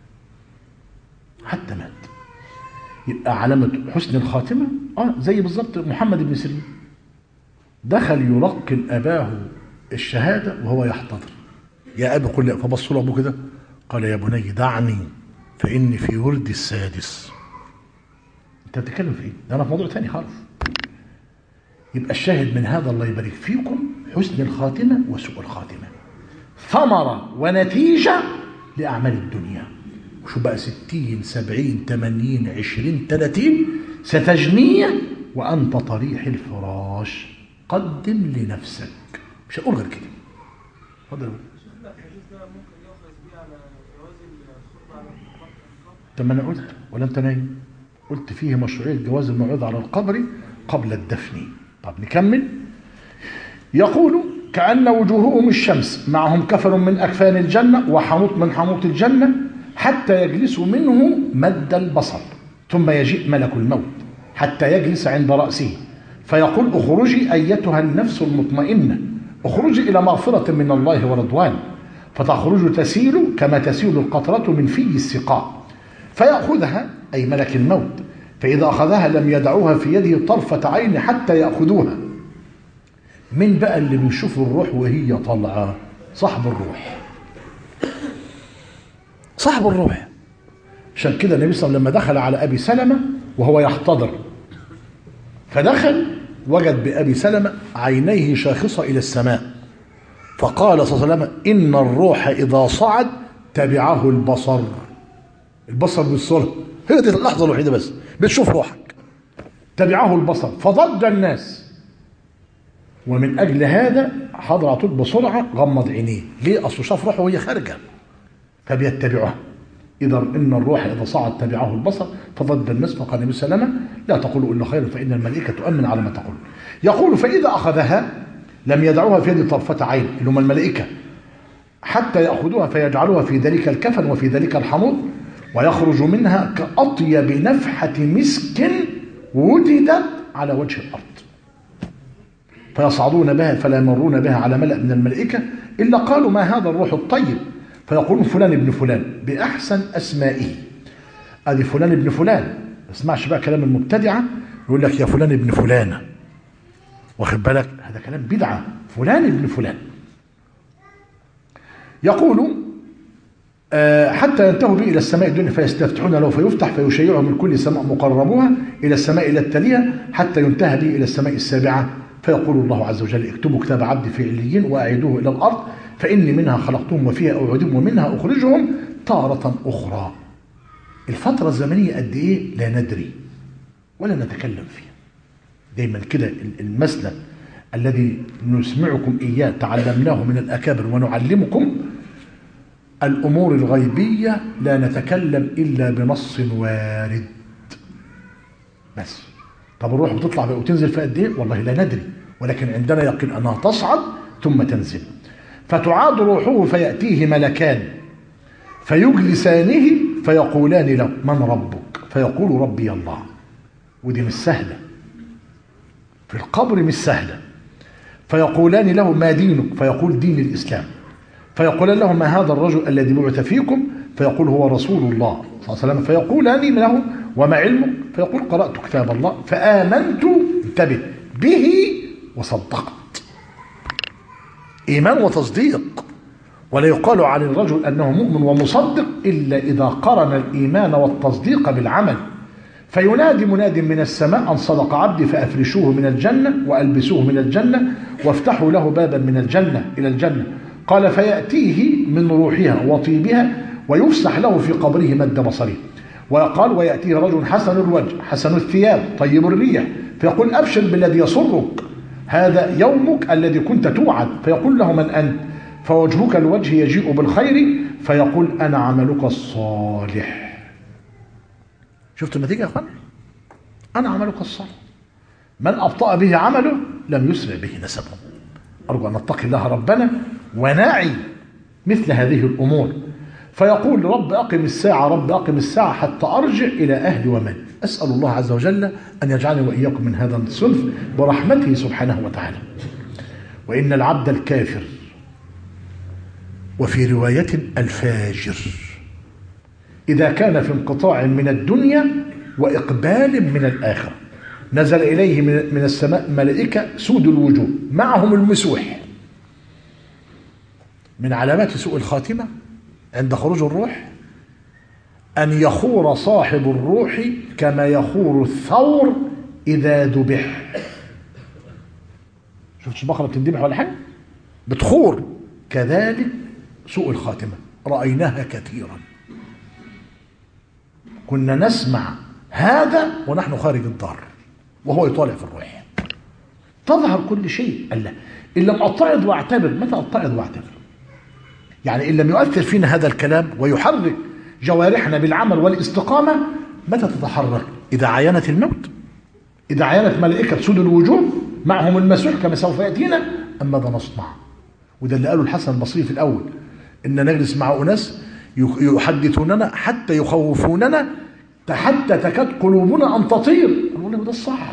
Speaker 1: حتى مات. يبقى علامة حسن الخاتمة اه زي بالظبط محمد بن سيرين دخل يلقن اباه الشهادة وهو يحتضر. يا ابي قل، فبص له ابوه كده قال يا بني دعني فإني في ورد السادس. انت بتتكلم في ايه؟ ده انا في موضوع ثاني خالص. يبقى الشاهد من هذا الله يبارك فيكم حسن الخاتمة وسوء الخاتمة ثمرة ونتيجة لأعمال الدنيا. وشو بقى ستين سبعين ثمانين عشرين ثلاثين ستجنية وأنت طريح الفراش. قدم لنفسك. مش هقول غير كده. اتفضل. طب ما انا قلت ولا انت نايم؟ قلت فيه مشروعيه جواز الموعظه على القبر قبل الدفن. طب نكمل. يقول كأن وجوههم الشمس معهم كفن من أكفان الجنة وحنوط من حنوط الجنة حتى يجلسوا منه مد البصر، ثم يجيء ملك الموت حتى يجلس عند رأسه فيقول اخرجي أيتها النفس المطمئنة، اخرجي إلى مغفرة من الله ورضوان، فتخرج تسيل كما تسيل القطرة من في السقاء فيأخذها أي ملك الموت، فإذا أخذها لم يدعوها في يده طرفة عين حتى يأخذوها. من بقى اللي بيشوف الروح وهي طالعة؟ صاحب الروح. صاحب الروح. عشان كده النبي صلى الله عليه وسلم لما دخل على أبي سلمة وهو يحتضر، فدخل وجد بأبي سلمة عينيه شاخصة إلى السماء، فقال صلى الله عليه وسلم إن الروح إذا صعد تبعه البصر. البصر بالصلة، هي دي اللحظة الوحيدة بس بتشوف روحك. تبعه البصر فضج الناس، ومن أجل هذا حضر على طول بسرعة غمض عينيه. ليه؟ أصله شاف روحه وهي خارجة فبيتبعها. إذا إن الروح إذا صعد تبعه البصر فضج الناس. فقال النبي صلى الله عليه وسلم لا تقولوا إلا خيرا فإن الملائكة تؤمن على ما تقول. يقول فإذا أخذها لم يدعوها في يد طرفة عين اللي هم الملائكة حتى يأخذوها فيجعلوها في ذلك الكفن وفي ذلك الحموض ويخرج منها كأطيب نفحة مسك وجدت على وجه الأرض، فيصعدون بها فلا يمرون بها على ملأ من الملائكة إلا قالوا ما هذا الروح الطيب، فيقولون فلان ابن فلان بأحسن أسمائه. هذه فلان ابن فلان. ما اسمعش بقى كلام المبتدعة يقول لك يا فلان ابن فلانة، واخد بالك؟ هذا كلام بدعة. فلان ابن فلان. يقول حتى ينتهوا به إلى السماء الدنيا فيستفتحون له فيفتح فيشيعه من كل سماء مقربوها إلى السماء إلى التالية حتى ينتهى به إلى السماء السابعة فيقول الله عز وجل اكتبوا كتاب عبدي في عليين وأعيدوه إلى الأرض فإني منها خلقتهم وفيها أعيدهم ومنها أخرجهم تارة أخرى. الفترة الزمنية قد إيه لا ندري ولا نتكلم فيها. دايما كده المسلك الذي نسمعكم إياه تعلمناه من الأكابر ونعلمكم الأمور الغيبية لا نتكلم إلا بنص وارد بس. طب الروح بتطلع وتنزل في قد ايه؟ والله لا ندري، ولكن عندنا يقين انها تصعد ثم تنزل. فتعاد روحه فياتيه ملكان فيجلسانه فيقولان له من ربك؟ فيقول ربي الله. ودي مش سهله، في القبر مش سهله. فيقولان له ما دينك؟ فيقول دين الاسلام. فيقولان له ما هذا الرجل الذي بعث فيكم؟ فيقول هو رسول الله صلى الله عليه وسلم. فيقولان له وما علمك؟ فيقول قرأت كتاب الله فآمنت، انتبه، به وصدقت. إيمان وتصديق. ولا يقال عن الرجل أنه مؤمن ومصدق إلا إذا قرن الإيمان والتصديق بالعمل. فينادي مناد من السماء أن صدق عبدي فأفرشوه من الجنة وألبسوه من الجنة وافتحوا له بابا من الجنة إلى الجنة. قال فيأتيه من روحها وطيبها ويفسح له في قبره مد بصره. وقال ويأتيه رجل حسن الوجه حسن الثياب طيب الريح فيقول أبشر بالذي يسرك، هذا يومك الذي كنت توعد. فيقول له من أنت؟ فوجهك الوجه يجيء بالخير. فيقول أنا عملك الصالح. شفتوا النتيجة يا أخوان؟ أنا عملك الصالح. من أبطأ به عمله لم يسرع به نسبه. أرجو أن نتقي الله ربنا ونعي مثل هذه الأمور. فيقول رب أقم الساعة رب أقم الساعة حتى أرجع إلى أهلي ومالي. أسأل الله عز وجل أن يجعلني وإياكم من هذا الصنف برحمته سبحانه وتعالى. وإن العبد الكافر، وفي رواية الفاجر، إذا كان في انقطاع من الدنيا وإقبال من الآخرة نزل إليه من السماء ملائكة سود الوجوه معهم المسوح. من علامات سوء الخاتمة عند خروج الروح أن يخور صاحب الروح كما يخور الثور إذا ذبح. شفتش البقرة بتندبح ولا حاجة؟ بتخور. كذلك سوء الخاتمة رأيناها كثيرا. كنا نسمع هذا ونحن خارج الدار وهو يطالع في الروح. تظهر كل شيء. الله إن لم أتعظ واعتبر. متى أتعظ واعتبر؟ يعني إن لم يؤثر فينا هذا الكلام ويحرك جوارحنا بالعمل والاستقامة، متى تتحرك؟ إذا عاينت الموت، إذا عاينت ملائكة سود الوجوه معهم المسوح كما سوف يأتينا، أم ماذا نصنع؟ وده اللي قاله الحسن البصري في الأول، إن نجلس مع أناس يحدثوننا حتى يخوفوننا حتى تكاد قلوبنا أن تطير. نقول له ده الصح.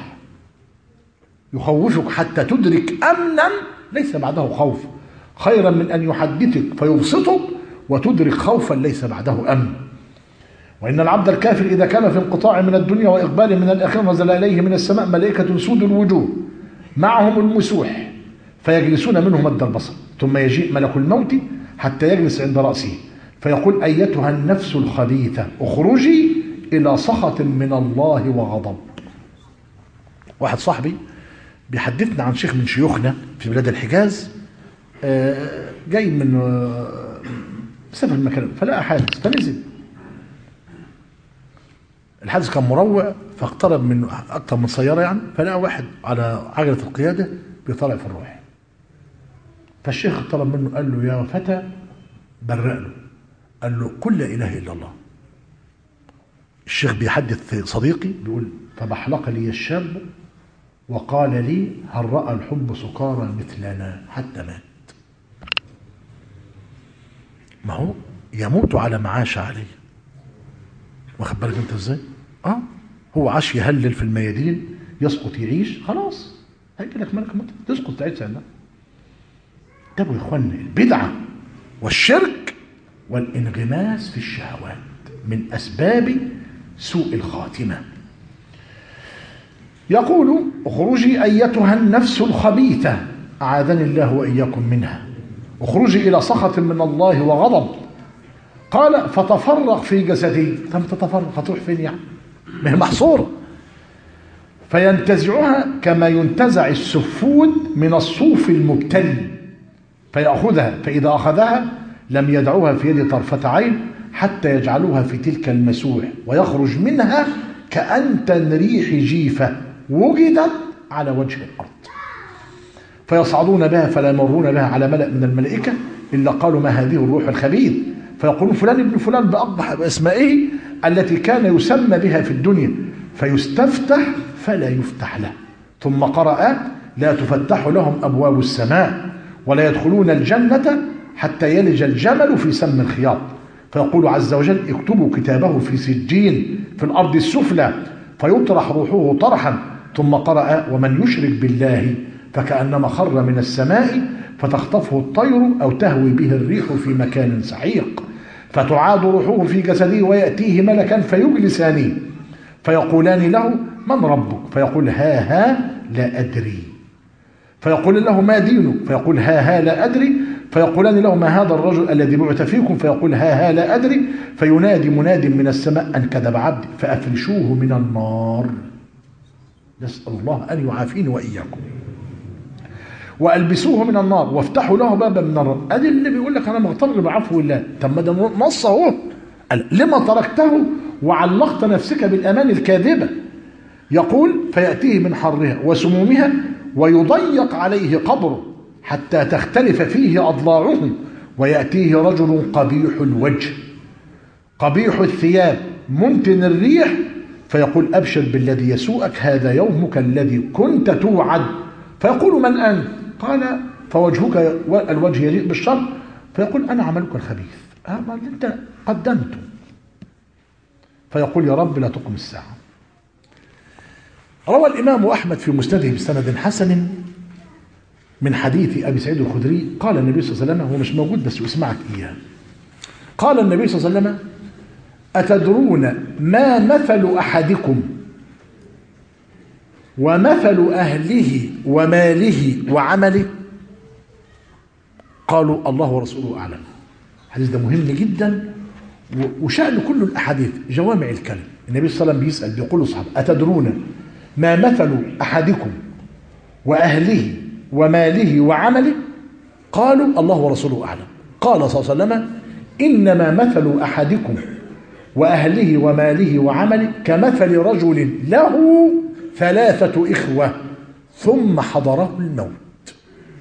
Speaker 1: يخوفك حتى تدرك أمنا ليس بعده خوف، خيرا من أن يحدثك فيبسطك وتدرك خوفا ليس بعده أمن. وإن العبد الكافر إذا كان في انقطاع من الدنيا وإقبال من الآخرة نزل إليه من السماء ملائكة سود الوجوه معهم المسوح فيجلسون منه مد البصر. ثم يجيء ملك الموت حتى يجلس عند رأسه فيقول أيتها النفس الخبيثة اخرجي إلى سخط من الله وغضب. واحد صاحبي بيحدثنا عن شيخ من شيوخنا في بلاد الحجاز، جاي من سافر المكان فلقى حادث فنزل. الحادث كان مروع فاقترب من أكثر من سيارة يعني، فلقى واحد على عجلة القيادة بيطلع في الروح. فالشيخ اقترب منه قال له يا فتى، برق له قال له قل لا إله إلا الله. الشيخ بيحدث صديقي بيقول فبحلق لي الشاب وقال لي هل رأى الحب سكارى مثلنا حتى مات. ما هو يموت على ما عاش عليه. واخد بالك انت ازاي؟ اه هو عاش يهلل في الميادين يسقط يعيش خلاص هيجي لك ملك موت تسقط تعيش سنة. انتبهوا يا اخوانا، البدعة والشرك والانغماس في الشهوات من اسباب سوء الخاتمة. يقول اخرجي ايتها النفس الخبيثة اعاذني الله واياكم منها، اخرجي الى سخط من الله وغضب. قال فتفرق في جسدي. طب تتفرق هتروح فين يعني؟ ما هي محصوره. فينتزعها كما ينتزع السفود من الصوف المبتل فيأخذها، فإذا أخذها لم يدعوها في يد طرفة عين حتى يجعلوها في تلك المسوح ويخرج منها كأنتن ريح جيفة وجدت على وجه الأرض. فيصعدون بها فلا يمرون بها على ملأ من الملائكة إلا قالوا ما هذه الروح الخبيث، فيقولون فلان ابن فلان بأقبح بأسمائه التي كان يسمى بها في الدنيا، فيستفتح فلا يفتح له. ثم قرأ لا تفتح لهم أبواب السماء ولا يدخلون الجنة حتى يلج الجمل في سم الخياط، فيقول عز وجل اكتبوا كتابه في سجين في الأرض السفلى فيطرح روحه طرحا. ثم قرأ ومن يشرك بالله فكأنما خر من السماء فتخطفه الطير أو تهوي به الريح في مكان سحيق، فتعاد روحه في جسده ويأتيه ملكا فيجلسانه فيقولان له من ربك؟ فيقول ها ها لا أدري. فيقول له ما دينك؟ فيقول ها ها لا أدري. فيقولان له ما هذا الرجل الذي بعث فيكم؟ فيقول ها ها لا أدري. فينادي مناد من السماء أن كذب عبدي فأفرشوه من النار. نسأل الله أن يعافيني وإياكم. وألبسوه من النار وافتحوا له بابا من النار. أدي اللي بيقول لك أنا مغتر بعفو الله. طب ما ده نص أهو، لما تركته وعلقت نفسك بالأمان الكاذبة؟ يقول فيأتيه من حرها وسمومها ويضيق عليه قبره حتى تختلف فيه أضلاعه، ويأتيه رجل قبيح الوجه قبيح الثياب منتن الريح فيقول أبشر بالذي يسوءك هذا يومك الذي كنت توعد. فيقول من أنت؟ قال فوجهك الوجه يجيء بالشر. فيقول أنا عملك الخبيث أما اللي أنت قدمته. فيقول يا رب لا تقم الساعة. روى الإمام أحمد في مسنده بسند حسن من حديث أبي سعيد الخدري قال النبي صلى الله عليه وسلم، هو مش موجود بس اسمعك إياه، قال النبي صلى الله عليه وسلم أتدرون ما مثل أحدكم ومثل أهله وماله وعمله؟ قالوا الله ورسوله أعلم. الحديث ده مهم جدا وشأن كل الأحاديث جوامع الكلم. النبي صلى الله عليه وسلم بيسأل بيقول للصحابة أتدرون ما مثل أحدكم وأهله وماله وعمله؟ قالوا الله ورسوله أعلم. قال صلى الله عليه وسلم إنما مثل أحدكم وأهله وماله وعمله كمثل رجل له ثلاثة إخوة ثم حضره الموت.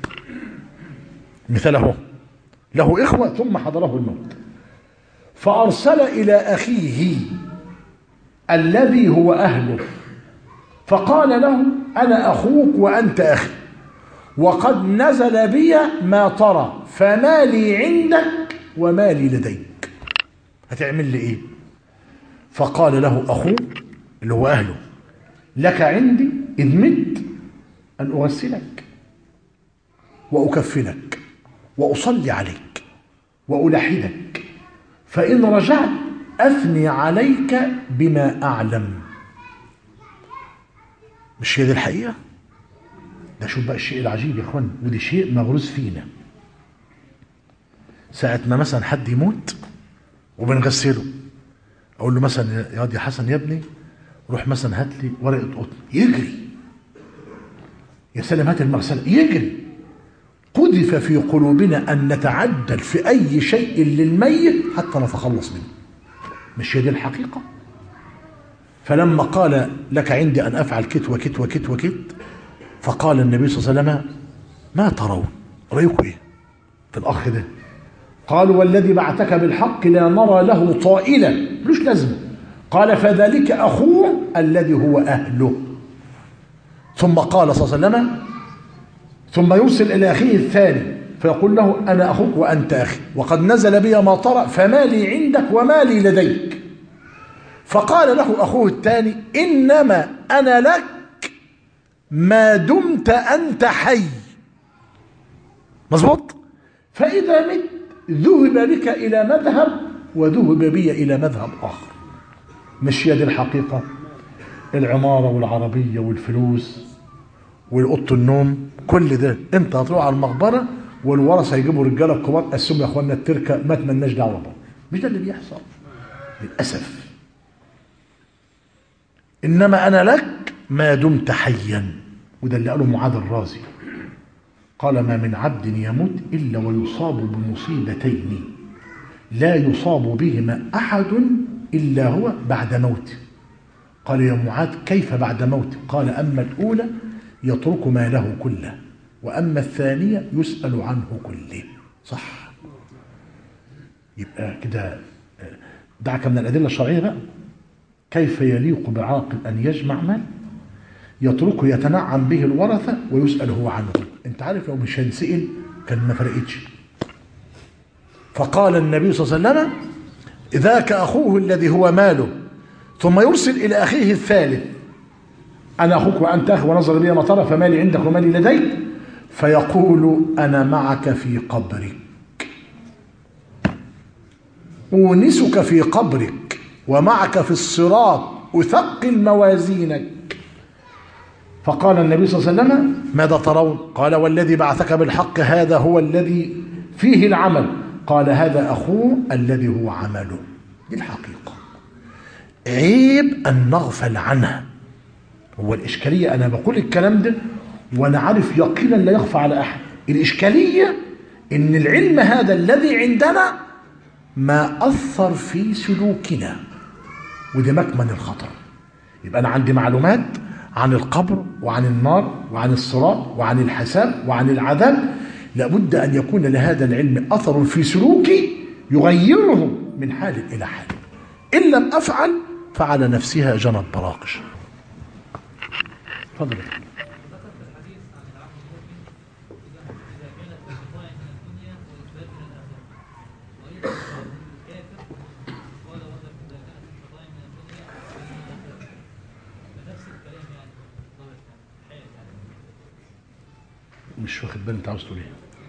Speaker 1: مثله له إخوة ثم حضره الموت فأرسل إلى أخيه الذي هو أهله فقال له أنا أخوك وأنت أخي وقد نزل بي ما ترى فما لي عندك وما لي لديك، هتعمل لي إيه؟ فقال له أخوه اللي هو أهله لك عندي إذ مت أن أغسلك وأكفنك وأصلي عليك وألحدك، فإن رجعت أثني عليك بما أعلم. مش هي دي الحقيقة؟ ده شوف بقى الشيء العجيب يا اخوان، ودي شيء مغروس فينا. ساعة ما مثلا حد يموت وبنغسله اقول له مثلا يا واد يا حسن يا ابني روح مثلا هات لي ورقة قطن، يجري. يا سلام هات المغسلة، يجري. قذف في قلوبنا ان نتعدل في اي شيء للميت حتى نتخلص منه. مش هي دي الحقيقة؟ فلما قال لك عندي ان افعل كت وكت وكت وكت فقال النبي صلى الله عليه وسلم ما ترون؟ رأيكم ايه في الاخ ده؟ قالوا والذي بعثك بالحق لا نرى له طائلا، ملوش لازمه. قال فذلك اخوه الذي هو اهله. ثم قال صلى الله عليه وسلم ثم يرسل الى اخيه الثاني فيقول له انا اخوك وانت اخي وقد نزل بي ما ترى فما لي عندك وما لي لديك. فقال له اخوه الثاني انما انا لك ما دمت أنت حي. مظبوط؟ فإذا مت ذهب بك إلى مذهب وذهب بي إلى مذهب آخر. مش هي دي الحقيقة؟ العمارة والعربية والفلوس والأوضة النوم كل ده أنت هتروح على المقبرة والورثة هيجيبوا رجالة كبار قسموا يا أخوانا التركة ما تمناش دعوة بقى. مش ده اللي بيحصل للأسف. إنما أنا لك ما دمت حيا، وده اللي قاله معاذ الرازي قال ما من عبد يموت إلا ويصاب بمصيبتين لا يصاب بهما أحد إلا هو بعد موته. قال يا معاذ كيف بعد موته؟ قال أما الأولى يترك ماله كله وأما الثانية يسأل عنه كله. صح؟ يبقى كده دعك من الأدلة الشرعية بقى. كيف يليق بعاقل أن يجمع مال يتركه يتنعم به الورثة ويسأل هو عنه. انت عارف لو مش هنسئل كان ما فرقتش. فقال النبي صلى الله عليه وسلم ذاك أخوه الذي هو ماله، ثم يرسل إلى أخيه الثالث أنا أخوك وأنت أخ ونظر بي ما ترى فمالي عندك ومالي لديك، فيقول أنا معك في قبرك أونسك في قبرك ومعك في الصراط أثقل موازينك. فقال النبي صلى الله عليه وسلم ماذا ترون؟ قال والذي بعثك بالحق هذا هو الذي فيه العمل. قال هذا أخوه الذي هو عمله. دي الحقيقة، عيب أن نغفل عنها. هو الإشكالية أنا بقول الكلام ده وأنا عارف يقينا لا يخفى على أحد، الإشكالية إن العلم هذا الذي عندنا ما أثر في سلوكنا، وده مكمن الخطر. يبقى أنا عندي معلومات عن القبر وعن النار وعن الصراط وعن الحساب وعن العذاب، لابد أن يكون لهذا العلم أثر في سلوكي يغيره من حال إلى حال. إن لم أفعل فعلى نفسها جنت براقش. تفضل. مش واخد بالي انت عاوز تقول ايه؟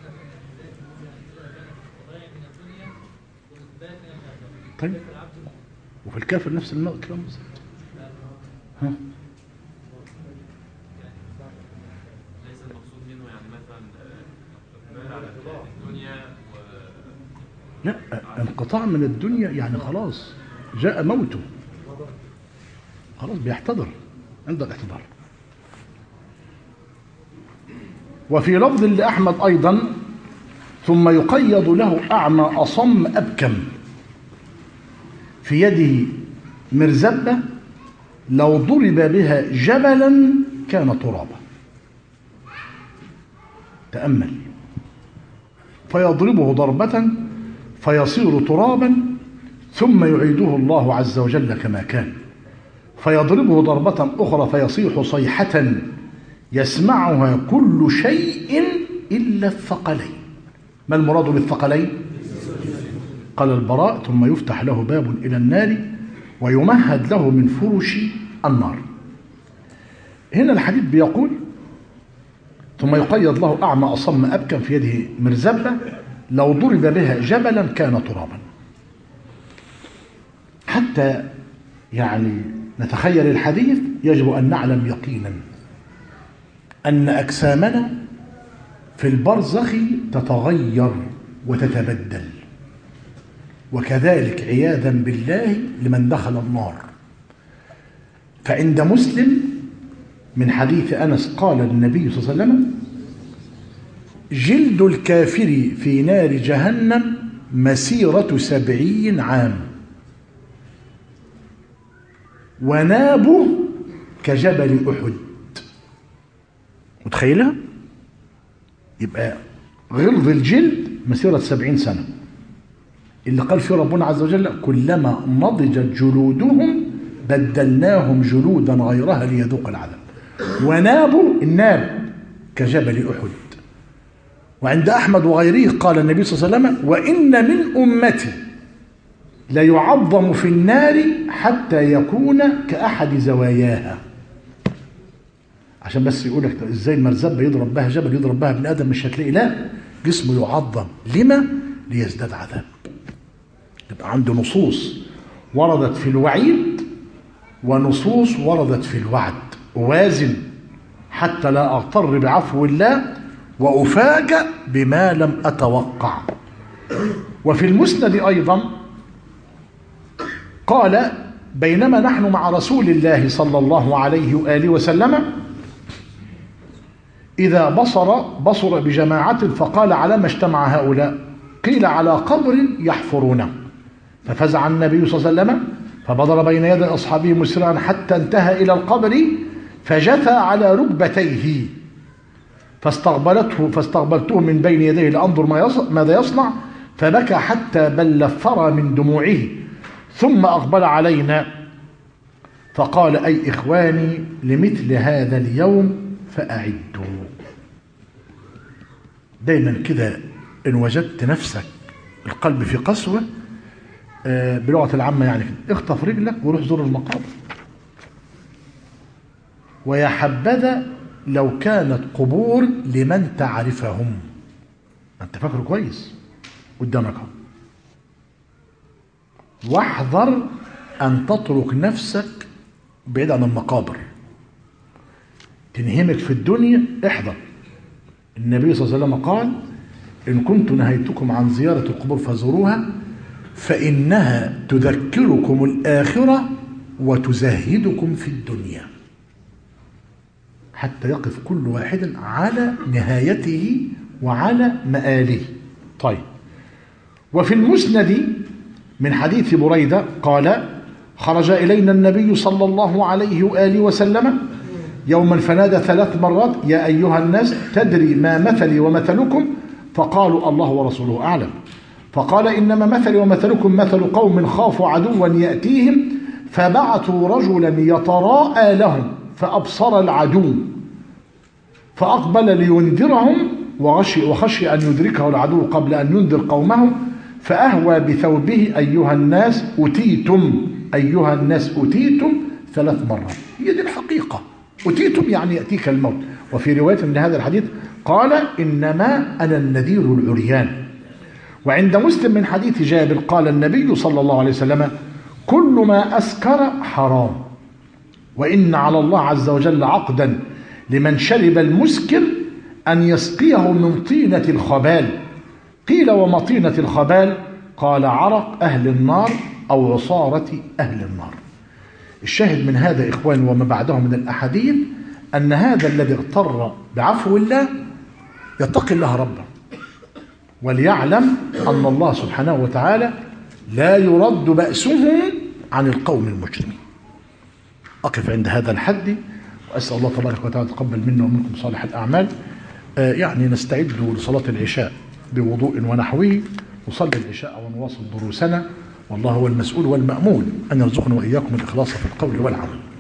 Speaker 1: طيب وفي الكافر نفس الكلام بالظبط. ها؟
Speaker 3: ليس المقصود منه يعني مثلا اقبال على الدنيا و...
Speaker 1: لا، انقطاع من الدنيا يعني خلاص جاء موته، خلاص بيحتضر، عندك احتضار. وفي لفظ لأحمد أيضا ثم يقيض له أعمى أصم أبكم في يده مرزبة لو ضرب بها جبلا كان ترابا. تأمل. فيضربه ضربة فيصير ترابا ثم يعيده الله عز وجل كما كان، فيضربه ضربة أخرى فيصيح صيحة يسمعها كل شيء إلا الثقلين. ما المراد بالثقلين؟ قال البراء ثم يفتح له باب إلى النار ويمهد له من فرش النار. هنا الحديث بيقول ثم يقيض له أعمى أصم أبكم في يده مرزبة لو ضرب بها جبلا كان ترابا. حتى يعني نتخيل الحديث يجب أن نعلم يقينا أن أجسامنا في البرزخ تتغير وتتبدل، وكذلك عياذا بالله لمن دخل النار. فعند مسلم من حديث أنس قال النبي صلى الله عليه وسلم جلد الكافر في نار جهنم مسيرة سبعين عام ونابه كجبل أحد. متخيلها؟ يبقى غلظ الجلد مسيرة سبعين سنة، اللي قال فيه ربنا عز وجل كلما نضجت جلودهم بدلناهم جلودا غيرها ليذوق العذاب. ونابوا الناب كجبل أحد. وعند أحمد وغيره قال النبي صلى الله عليه وسلم وإن من أمتي ليعظم في النار حتى يكون كأحد زواياها. عشان بس يقول لك ازاي المرزبة يضرب بها جبل يضرب بها ابن آدم مش هتلاقي، لا، جسمه يعظم. لما؟ ليزداد عذاب. يبقى عنده نصوص وردت في الوعيد ونصوص وردت في الوعد. أوازن حتى لا أغتر بعفو الله وأفاجأ بما لم أتوقع. وفي المسند أيضا قال بينما نحن مع رسول الله صلى الله عليه وآله وسلم إذا بصر بصر بجماعة فقال على ما اجتمع هؤلاء؟ قيل على قبر يحفرونه. ففزع النبي صلى الله عليه وسلم فبدر بين يدي أصحابه مسرعا حتى انتهى إلى القبر فجثى على ركبتيه فاستقبلته فاستقبلته من بين يديه لأنظر ماذا يصنع، فبكى حتى بل ثرى من دموعه ثم أقبل علينا فقال أي إخواني لمثل هذا اليوم فأعدوا. دايما كده إن وجدت نفسك القلب في قسوة، آه بلغة العامة يعني كده، اخطف رجلك وروح زور المقابر. ويا حبذا لو كانت قبور لمن تعرفهم، أنت فاكره كويس قدامك اهو. واحذر أن تترك نفسك بعيد عن المقابر تنهمك في الدنيا. احذر. النبي صلى الله عليه وسلم قال إن كنت نهيتكم عن زيارة القبور فزوروها فإنها تذكركم الآخرة وتزهدكم في الدنيا، حتى يقف كل واحد على نهايته وعلى مآله. طيب، وفي المسند من حديث بريدة قال خرج إلينا النبي صلى الله عليه وآله وسلم يوما فنادى ثلاث مرات يا أيها الناس تدري ما مثلي ومثلكم؟ فقالوا الله ورسوله أعلم. فقال إنما مثلي ومثلكم مثل قوم خافوا عدوا يأتيهم فبعثوا رجلا يتراءى لهم فأبصر العدو فأقبل لينذرهم وخشي, وخشي أن يدركه العدو قبل أن ينذر قومه فأهوى بثوبه أيها الناس أتيتم أيها الناس أتيتم ثلاث مرات. هي دي الحقيقة، أتيتم يعني يأتيك الموت. وفي رواية من هذا الحديث قال إنما أنا النذير العريان. وعند مسلم من حديث جابر قال النبي صلى الله عليه وسلم كل ما أسكر حرام، وإن على الله عز وجل عقدا لمن شرب المسكر أن يسقيه من طينة الخبال. قيل وما طينة الخبال؟ قال عرق أهل النار أو عصارة أهل النار. الشاهد من هذا إخوان وما بعده من الأحاديث أن هذا الذي اغتر بعفو الله يتقي الله ربه، وليعلم أن الله سبحانه وتعالى لا يرد بأسه عن القوم المجرمين. أقف عند هذا الحد وأسأل الله تبارك وتعالى تقبل منا ومنكم صالح الأعمال. آه يعني نستعد لصلاة العشاء بوضوء ونحوه، نصلي العشاء ونواصل دروسنا، والله هو المسؤول والمأمول أن يرزقنا وإياكم الإخلاص في القول والعمل.